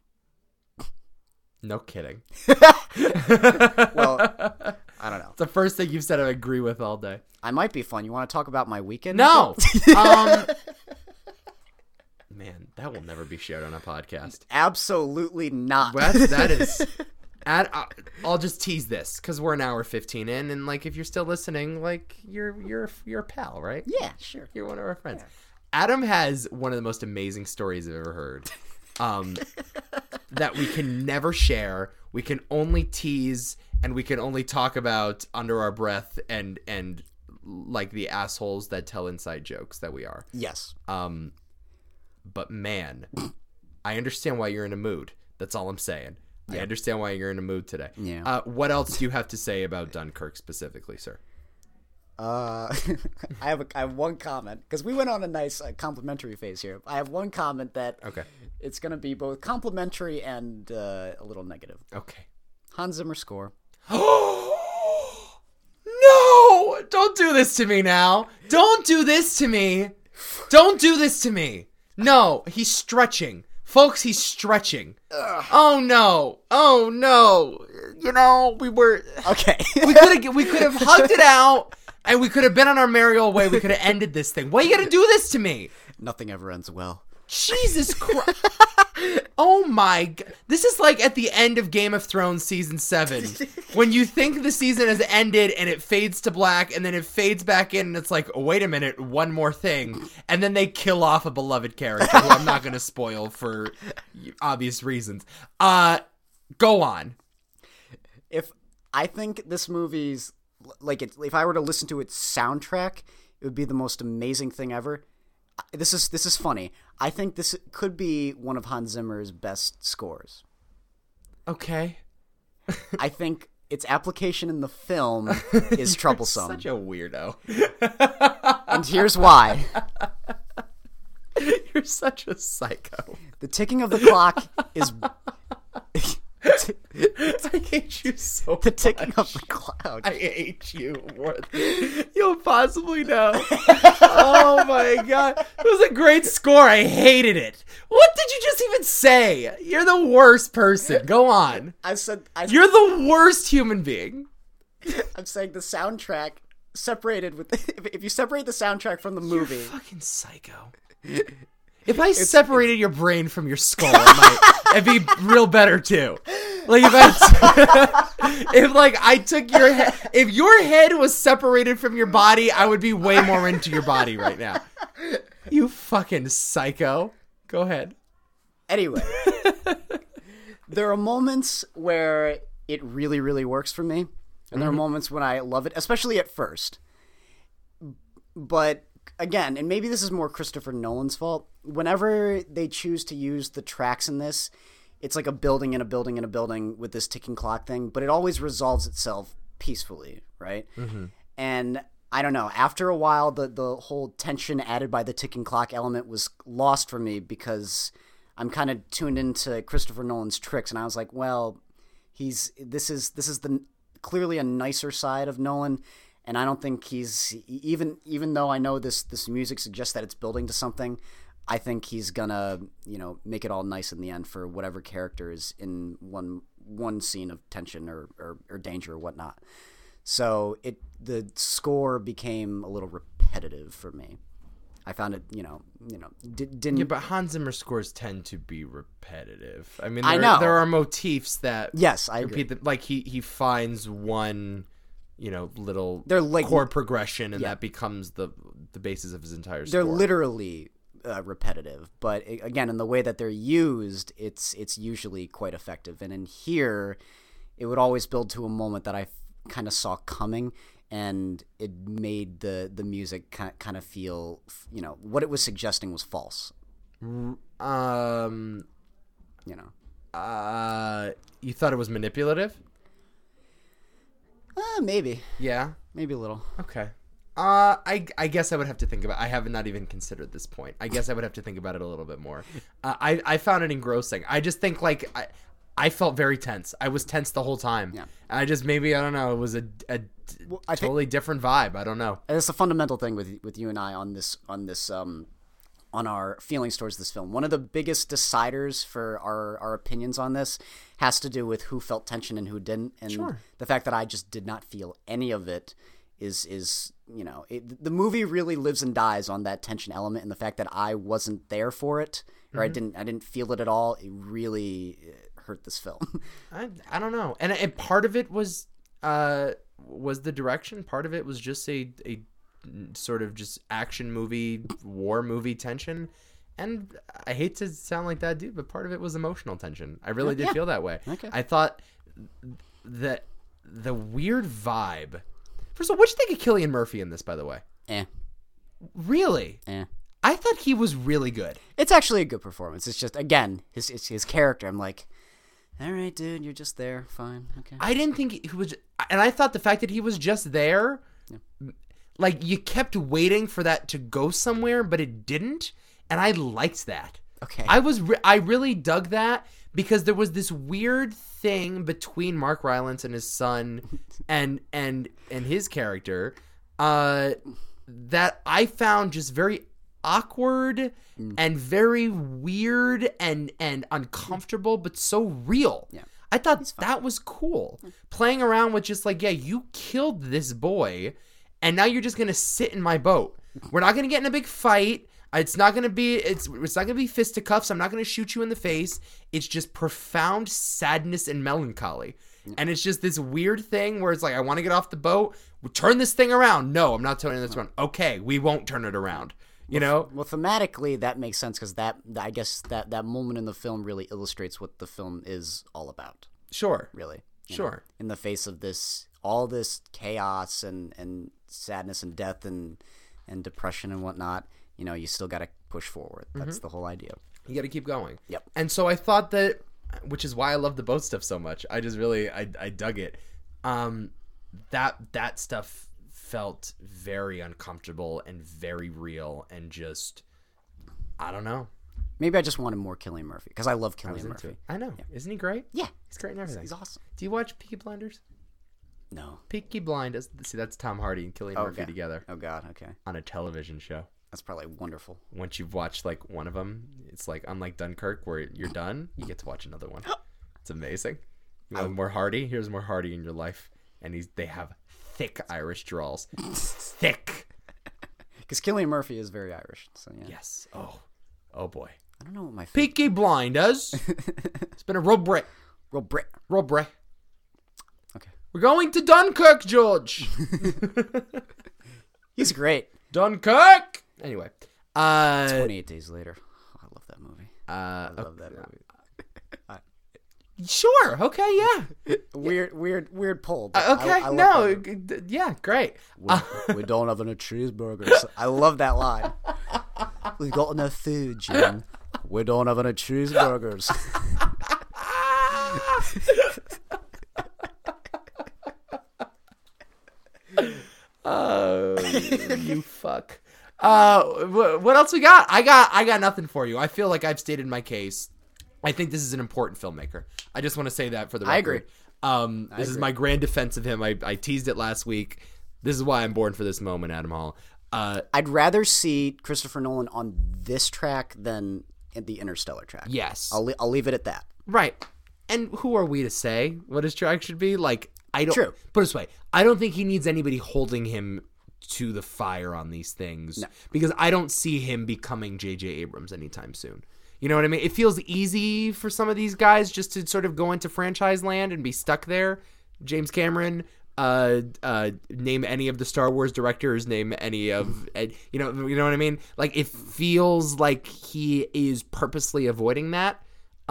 No kidding. Well, I don't know. It's the first thing you've said I agree with all day. I might be fun. You want to talk about my weekend? No. Man, that will never be shared on a podcast. Absolutely not. That is. I'll just tease this because we're an hour 15 in, and like if you're still listening, like you're a pal, right? Yeah, sure. You're one of our friends. Yeah. Adam has one of the most amazing stories I've ever heard. That we can never share. We can only tease, and we can only talk about under our breath, and like the assholes that tell inside jokes that we are. Yes. But man, I understand why you're in a mood. That's all I'm saying. Yeah. I understand why you're in a mood today. Yeah. What else do you have to say about Dunkirk specifically, sir? I have one comment because we went on a nice complimentary phase here. I have one comment that it's going to be both complimentary and a little negative. Okay. Hans Zimmer score. No! Don't do this to me now. Don't do this to me. Don't do this to me. No, he's stretching. Folks, he's stretching. Ugh. Oh no. We were okay. we could have hugged it out. And we could have been on our merry old way. We could have ended this thing. Why you gotta do this to me? Nothing ever ends well. Jesus Christ. Oh my God. This is like at the end of Game of Thrones season 7. When you think the season has ended and it fades to black and then it fades back in and it's like, oh, wait a minute, one more thing. And then they kill off a beloved character who I'm not going to spoil for obvious reasons. Go on. I think this movie's if I were to listen to its soundtrack, it would be the most amazing thing ever. This is funny. I think this could be one of Hans Zimmer's best scores. Okay. I think its application in the film is troublesome. Such a weirdo. And here's why. You're such a psycho. The ticking of the clock is... I hate you so much. The ticking of the clock. I hate you more than you'll possibly know. Oh my God. It was a great score. I hated it. What did you just even say? You're the worst person. Go on. I said you're the worst human being. I'm saying the soundtrack separated with if you separate the soundtrack from the movie. You're fucking psycho. If I separated your brain from your skull, it'd be real better too. Like if I took your head, if your head was separated from your body, I would be way more into your body right now. You fucking psycho. Go ahead. Anyway, there are moments where it really, really works for me, and there are moments when I love it, especially at first. But again, and maybe this is more Christopher Nolan's fault, whenever they choose to use the tracks in this, it's like a building and a building and a building with this ticking clock thing, but it always resolves itself peacefully, right? Mm-hmm. And I don't know, after a while, the whole tension added by the ticking clock element was lost for me because I'm kind of tuned into Christopher Nolan's tricks, and I was like, well, this is clearly a nicer side of Nolan. And I don't think he's even though I know this music suggests that it's building to something, I think he's gonna make it all nice in the end for whatever character is in one scene of tension or danger or whatnot. So the score became a little repetitive for me. I found it didn't. Yeah, but Hans Zimmer scores tend to be repetitive. I mean, I know there are motifs that I agree. Like he finds one. Little they're like chord progression, and that becomes the basis of his entire score. They're literally repetitive, but again, in the way that they're used, it's usually quite effective. And in here, it would always build to a moment that I kind of saw coming, and it made the music kind of feel, what it was suggesting was false. You thought it was manipulative? Maybe. Yeah? Maybe a little. Okay. I guess I would have to think about it. I have not even considered this point. I guess I would have to think about it a little bit more. I found it engrossing. I just think, I felt very tense. I was tense the whole time. Yeah. I don't know, it was a totally different vibe. I don't know. It's a fundamental thing with you and I on this on our feelings towards this film. One of the biggest deciders for our opinions on this has to do with who felt tension and who didn't. And the fact that I just did not feel any of it is the movie really lives and dies on that tension element, and the fact that I wasn't there for it, or I didn't feel it at all, it really hurt this film. I don't know. And part of it was the direction. Part of it was just a sort of just action movie, war movie tension. And I hate to sound like that dude, but part of it was emotional tension. I really did feel that way. Okay. I thought that the weird vibe. First of all, what'd you think of Cillian Murphy in this, by the way? Really? I thought he was really good. It's actually a good performance. It's just, again, his character. I'm like, all right, dude, you're just there. Fine. Okay. I didn't think he was, and I thought the fact that he was just there, you kept waiting for that to go somewhere, but it didn't, and I liked that. Okay. I really dug that because there was this weird thing between Mark Rylance and his son and his character that I found just very awkward and very weird and uncomfortable, but so real. Yeah. I thought that was cool. Playing around with just you killed this boy, and now you're just gonna sit in my boat. We're not gonna get in a big fight. It's not gonna be fisticuffs. I'm not gonna shoot you in the face. It's just profound sadness and melancholy. And it's just this weird thing where it's I want to get off the boat. Turn this thing around. No, I'm not turning this around. Okay, we won't turn it around. Well, thematically, that makes sense because I guess that moment in the film really illustrates what the film is all about. Sure. Really. Sure. In the face of all this chaos and sadness and death and depression and whatnot, you still got to push forward. That's the whole idea. You got to keep going. Yep. And so I thought that, which is why I love the boat stuff so much. I just really, I dug it. That stuff felt very uncomfortable and very real and just, I don't know. Maybe I just wanted more Cillian Murphy because I love Cillian Murphy. I know. Yeah. Isn't he great? Yeah. He's great in everything. He's awesome. Do you watch Peaky Blinders? No. Peaky Blinders. See, that's Tom Hardy and Cillian Murphy together. Oh, God. Okay. On a television show. That's probably wonderful. Once you've watched one of them, it's unlike Dunkirk where you're done, you get to watch another one. It's amazing. You want more Hardy? Here's more Hardy in your life. and they have thick Irish drawls. Thick. Because Cillian Murphy is very Irish. So yeah. Yes. Oh boy. I don't know what my Peaky Blinders. It's been a real break. Real Brit. Real break. Okay. We're going to Dunkirk, George. He's great. Dunkirk. Anyway. 28 Days Later. Oh, I love that movie. I love that movie. Sure. Okay. Yeah. Weird pull. But Okay. I love that movie. Yeah. Great. We don't have any cheeseburgers. I love that line. We got enough food, Jim. We don't have any cheeseburgers. Oh, you fuck. What else we got? I got nothing for you. I feel like I've stated my case. I think this is an important filmmaker. I just want to say that for the record. I agree. This is my grand defense of him. I teased it last week. This is why I'm born for this moment, Adam Hall. I'd rather see Christopher Nolan on this track than in the Interstellar track. Yes. I'll leave it at that. Right. And who are we to say what his track should be? Like, I don't. True. Put it this way, I don't think he needs anybody holding him to the fire on these things. No. Because I don't see him becoming J.J. Abrams anytime soon. You know what I mean? It feels easy for some of these guys just to sort of go into franchise land and be stuck there. James Cameron, name any of the Star Wars directors, name any of, you know what I mean? Like, it feels like he is purposely avoiding that.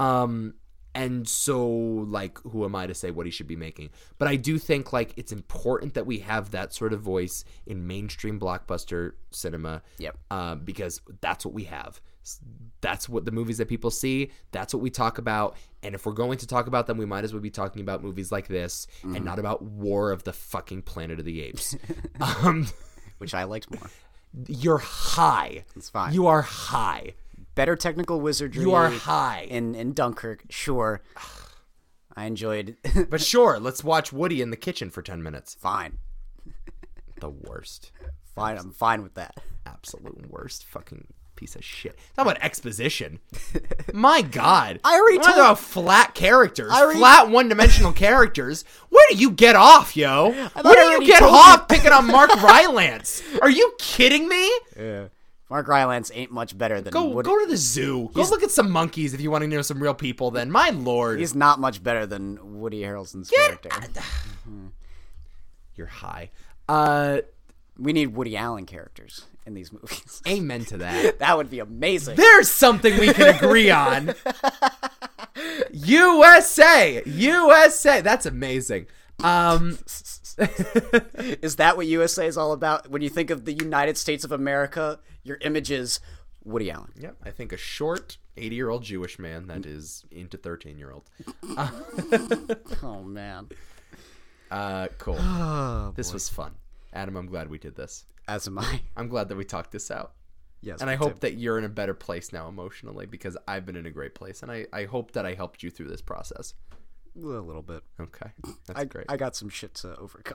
And so, like, who am I to say what he should be making? But I do think, like, it's important that we have that sort of voice in mainstream blockbuster cinema. Yep. Because that's what we have. That's what the movies that people see. That's what we talk about. And if we're going to talk about them, we might as well be talking about movies like this and not about War of the fucking Planet of the Apes. Which I liked more. You're high. It's fine. You are high. Better technical wizardry. You are high. In Dunkirk, sure. I enjoyed. But sure, let's watch Woody in the kitchen for 10 minutes. Fine. The worst. Fine. I'm fine with that. Absolute worst fucking piece of shit. Talk about exposition. My God. I already Talk told about flat characters. Flat one-dimensional characters. Where do you get off, yo? Where do you get off picking on Mark Rylance? Are you kidding me? Yeah. Mark Rylance ain't much better than Go to the zoo. Go look at some monkeys if you want to know some real people then. My Lord. He's not much better than Woody Harrelson's character. You're high. We need Woody Allen characters in these movies. Amen to that. That would be amazing. There's something we can agree on. USA. That's amazing. Is that what USA is all about? When you think of the United States of America, your image is Woody Allen. Yep, I think a short 80-year-old Jewish man that is into 13-year-olds. Oh, man. Cool. Oh, this was fun. Adam, I'm glad we did this. As am I. I'm glad that we talked this out. Yes. And I hope that you're in a better place now emotionally because I've been in a great place. And I hope that I helped you through this process. A little bit. Okay. That's great. I got some shit to overcome.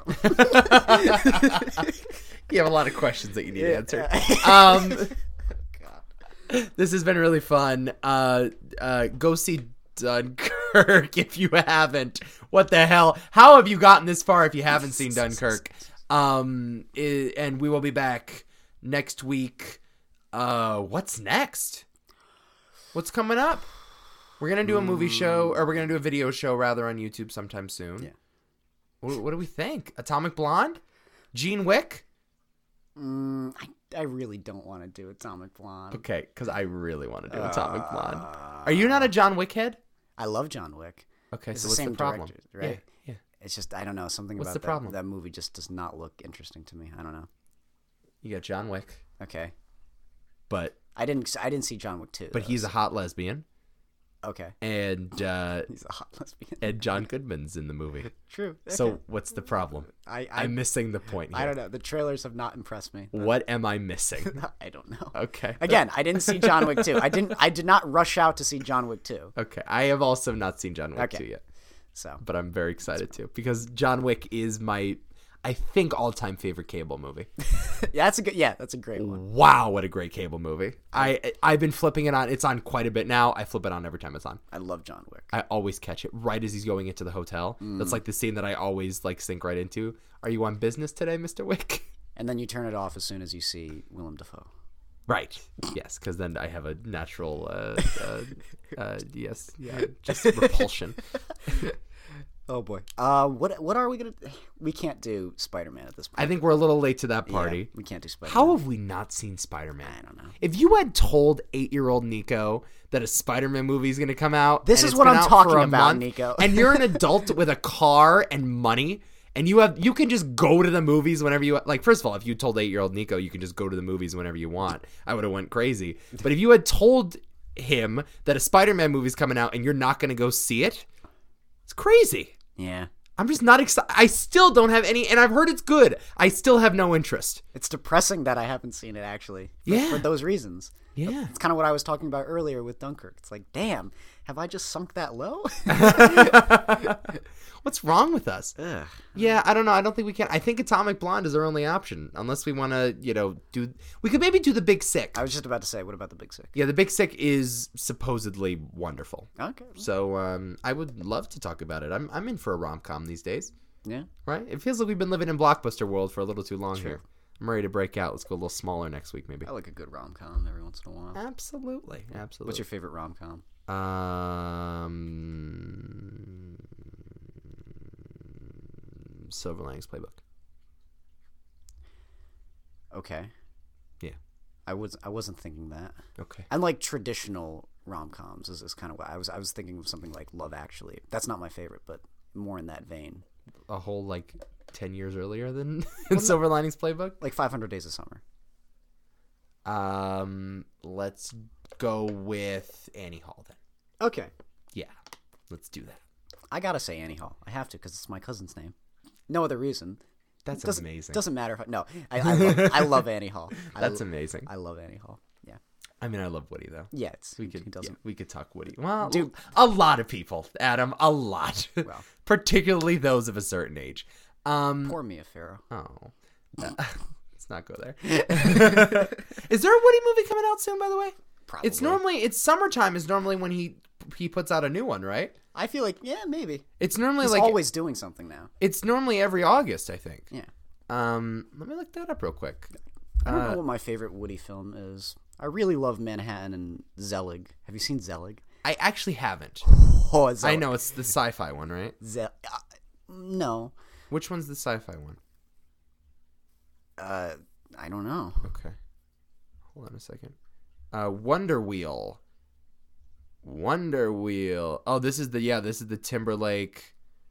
You have a lot of questions that you need answered. God. This has been really fun. Go see Dunkirk if you haven't. What the hell? How have you gotten this far if you haven't seen Dunkirk? And we will be back next week. What's next? What's coming up? We're going to do a movie show, or we're going to do a video show, rather, on YouTube sometime soon. Yeah. What do we think? Atomic Blonde? Gene Wick? I really don't want to do Atomic Blonde. Okay, because I really want to do Atomic Blonde. Are you not a John Wick head? I love John Wick. Okay, It's so the what's same the problem? director, right? Yeah. It's just, I don't know, something What's about the problem? that movie just does not look interesting to me. I don't know. You got John Wick, Okay. but I didn't see John Wick 2. he's a hot lesbian, Okay. and He's a hot lesbian. and John Goodman's in the movie. True. So what's the problem? I'm missing the point here. I don't know. The trailers have not impressed me. What am I missing? I don't know. Okay. Again, I didn't see John Wick 2. I did not rush out to see John Wick 2. Okay. I have also not seen John Wick 2 yet, So but I'm very excited to because John Wick is I think all-time favorite cable movie. That's a great one. Wow, what a great cable movie. I've been flipping it on. It's on quite a bit now. I flip it on every time it's on. I love John Wick. I always catch it right as he's going into the hotel. That's like the scene that I always like sink right into. Are you on business today, Mr. Wick? And then you turn it off as soon as you see Willem Dafoe. Right. Yes, because then I have a natural, just repulsion. Oh boy. What are we gonna? We can't do Spider-Man at this point. I think we're a little late to that party. Yeah, we can't do Spider-Man. How have we not seen Spider-Man? I don't know. If you had told 8-year-old Nico that a Spider-Man movie is going to come out, This and is it's what been I'm out talking for a about, month, Nico. and you're an adult with a car and money, and you can just go to the movies whenever you like. First of all, if you told 8-year-old Nico you can just go to the movies whenever you want, I would have went crazy. But if you had told him that a Spider-Man movie is coming out and you're not going to go see it, it's crazy. Yeah. I'm just not excited. I still don't have any, and I've heard it's good. I still have no interest. It's depressing that I haven't seen it, actually. For those reasons. Yeah. It's kind of what I was talking about earlier with Dunkirk. It's like, damn, have I just sunk that low? What's wrong with us? Ugh. Yeah, I don't know. I don't think we can. I think Atomic Blonde is our only option, unless we want to, do. We could maybe do The Big Sick. I was just about to say, what about The Big Sick? Yeah, The Big Sick is supposedly wonderful. Okay. So I would love to talk about it. I'm in for a rom-com these days. Yeah. Right? It feels like we've been living in blockbuster world for a little too long here. I'm ready to break out. Let's go a little smaller next week, maybe. I like a good rom-com every once in a while. Absolutely. What's your favorite rom-com? Silver Linings Playbook. Okay. Yeah. I wasn't thinking that. Okay. And like traditional rom-coms is kind of what I was thinking of, something like Love Actually. That's not my favorite, but more in that vein. A whole 10 years earlier than Silver Linings Playbook? Like 500 Days of Summer. Let's go with Annie Hall then. Okay. Yeah. Let's do that. I gotta say Annie Hall. I have to because it's my cousin's name. No other reason. That's amazing. Doesn't matter if I love Annie Hall. That's amazing. I love Annie Hall. Yeah. I mean, I love Woody though. Yeah, we could talk Woody. Well, Dude. A lot of people, Adam, a lot. Well. Particularly those of a certain age. Poor Mia Farrow. Oh. Let's not go there. Is there a Woody movie coming out soon, by the way? Probably. It's summertime is normally when he puts out a new one, right? I feel like, yeah, maybe. It's normally He's always doing something now. It's normally every August, I think. Yeah. Let me look that up real quick. I don't know what my favorite Woody film is. I really love Manhattan and Zelig. Have you seen Zelig? I actually haven't. Oh, Zelig. I know it's the sci-fi one, right? No. Which one's the sci-fi one? I don't know. Okay. Hold on a second. Wonder Wheel. Oh, this is the Timberlake.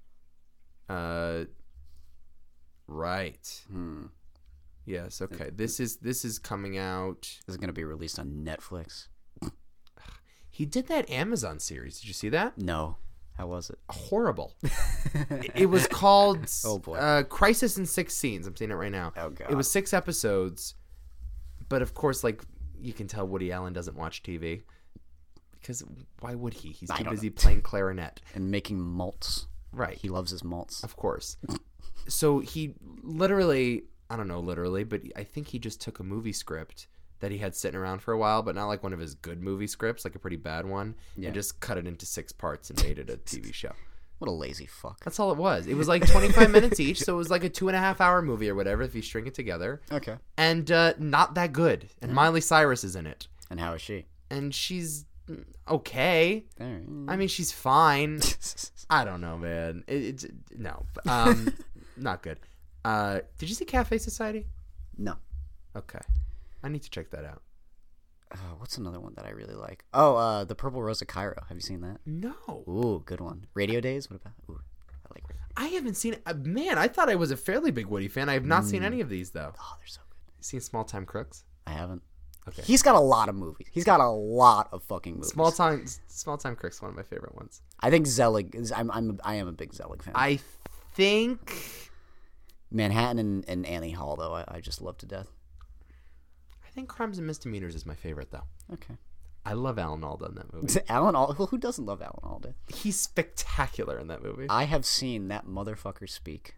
Right. Yes, okay. This is coming out. This is going to be released on Netflix. He did that Amazon series. Did you see that? No. How was it? Horrible. It was called Oh boy. Crisis in 6 Scenes. I'm seeing it right now. Oh god. It was 6 episodes. But of course, you can tell Woody Allen doesn't watch TV. Because why would he? He's too busy playing clarinet. And making malts. Right. He loves his malts. Of course. So he literally, I don't know literally, but I think he just took a movie script that he had sitting around for a while, but not like one of his good movie scripts, like a pretty bad one, and just cut it into 6 parts and made it a TV show. What a lazy fuck. That's all it was. It was like 25 minutes each, so it was like a 2.5-hour movie or whatever if you string it together. Okay. And not that good. And Miley Cyrus is in it. And how is she? And she's okay. I mean, she's fine. I don't know, man. No. Not good. Did you see Cafe Society? No. Okay. I need to check that out. What's another one that I really like? Oh, The Purple Rose of Cairo. Have you seen that? No. Ooh, good one. Radio Days? What about? Ooh, I like Radio. I haven't seen it. Man, I thought I was a fairly big Woody fan. I have not seen any of these, though. Oh, they're so good. You seen Small Time Crooks? I haven't. Okay. He's got a lot of movies. He's got a lot of fucking movies. Small Time Crooks, one of my favorite ones. I think Zelig is. I am a big Zelig fan. I think Manhattan and Annie Hall, though, I just love to death. I think Crimes and Misdemeanors is my favorite, though. Okay. I love Alan Alda in that movie. Alan Alda? Who doesn't love Alan Alda? He's spectacular in that movie. I have seen that motherfucker speak.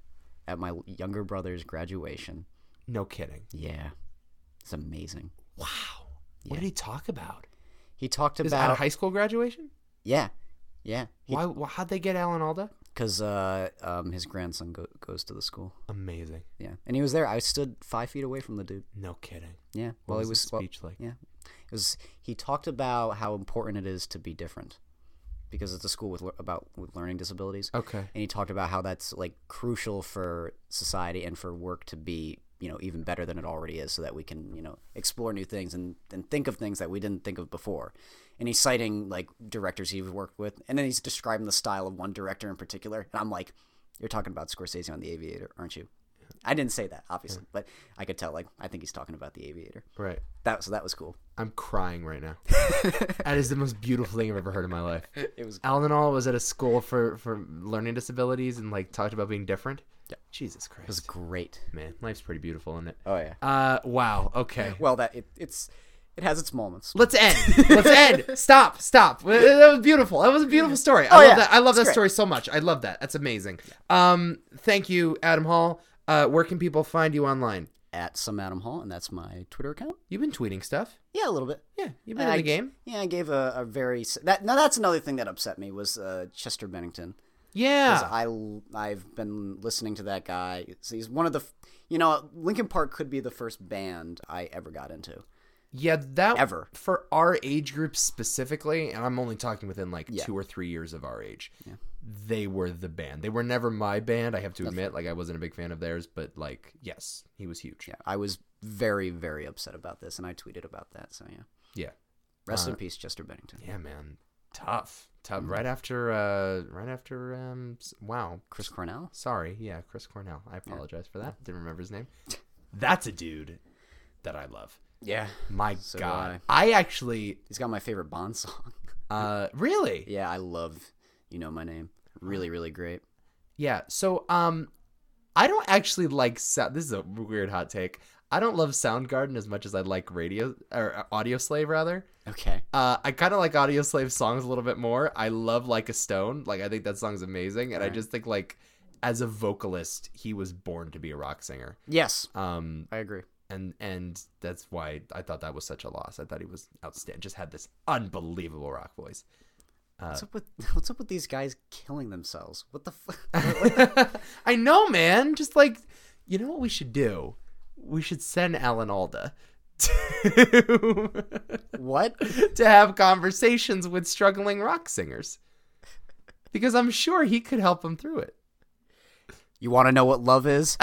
at my younger brother's graduation. No kidding. Yeah. It's amazing. Wow. What did he talk about? He talked Is it at a about high school graduation? yeah. Why? How'd they get Alan Alda? Because his grandson goes to the school. Amazing. Yeah, and he was there. I stood 5 feet away from the dude. No kidding. Yeah, What was his speech like? Yeah, it was. He talked about how important it is to be different, because it's a school with learning disabilities. Okay. And he talked about how that's like crucial for society and for work to be, even better than it already is, so that we can, explore new things and think of things that we didn't think of before. And he's citing like directors he's worked with, and then he's describing the style of one director in particular. And I'm like, you're talking about Scorsese on The Aviator, aren't you? I didn't say that, obviously, but I could tell. Like, I think he's talking about The Aviator. Right. So that was cool. I'm crying right now. That is the most beautiful thing I've ever heard in my life. It was. Alan Alda was at a school for learning disabilities and like talked about being different. Yeah. Jesus Christ. It was great. Man, life's pretty beautiful, isn't it? Oh yeah. Wow. Okay. Well, it has its moments. Let's end. Stop. That was beautiful. That was a beautiful story. I love that story so much. I love that. That's amazing. Thank you, Adam Hall. Where can people find you online? At some Adam Hall, and that's my Twitter account. You've been tweeting stuff. Yeah, a little bit. Yeah, you've been in the game. Yeah, I gave a very now that's another thing that upset me was Chester Bennington. Yeah. I've been listening to that guy. He's one of the Linkin Park could be the first band I ever got into. Yeah, that ever for our age group specifically, and I'm only talking within like 2 or 3 years of our age. Yeah. They were the band. They were never my band, I have to admit. Like, I wasn't a big fan of theirs, but like, yes, he was huge. Yeah, I was very, very upset about this, and I tweeted about that. So yeah. Yeah. Rest in peace, Chester Bennington. Yeah, man. Tough. Mm-hmm. Right after wow. Chris Cornell. Sorry, yeah, Chris Cornell. I apologize for that. Didn't remember his name. That's a dude that I love. Yeah. My So God. do I actually He's got my favorite Bond song. really? Yeah, I love You Know My Name. Really, really great. Yeah. So I don't actually like this is a weird hot take. I don't love Soundgarden as much as I like Audio Slave rather. Okay. I kind of like Audio Slave songs a little bit more. I love Like a Stone. Like, I think that song's amazing, and I just think like as a vocalist, he was born to be a rock singer. Yes. I agree. And that's why I thought that was such a loss. I thought he was outstanding. Just had this unbelievable rock voice. What's up with these guys killing themselves? What the fuck? I know, man. Just like, you know what we should do? We should send Alan Alda to What? to have conversations with struggling rock singers, because I'm sure he could help them through it. You want to know what love is?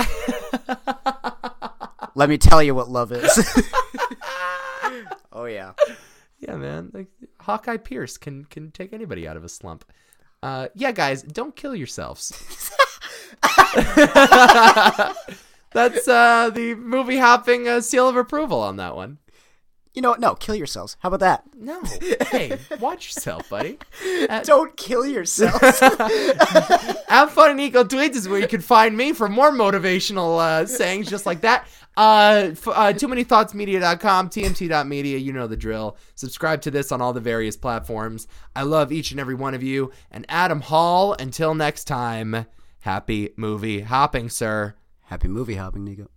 Let me tell you what love is. Oh yeah. Yeah, man. Like, Hawkeye Pierce can take anybody out of a slump. Yeah, guys, don't kill yourselves. That's the movie hopping seal of approval on that one. You know what? No, kill yourselves. How about that? No. Hey, watch yourself, buddy. Don't kill yourselves. Have Fun and Eco Tweets is where you can find me for more motivational sayings just like that. TooManyThoughtsMedia.com, TMT.media, you know the drill. Subscribe to this on all the various platforms. I love each and every one of you. And Adam Hall, until next time, happy movie hopping, sir. Happy movie hopping, Nico.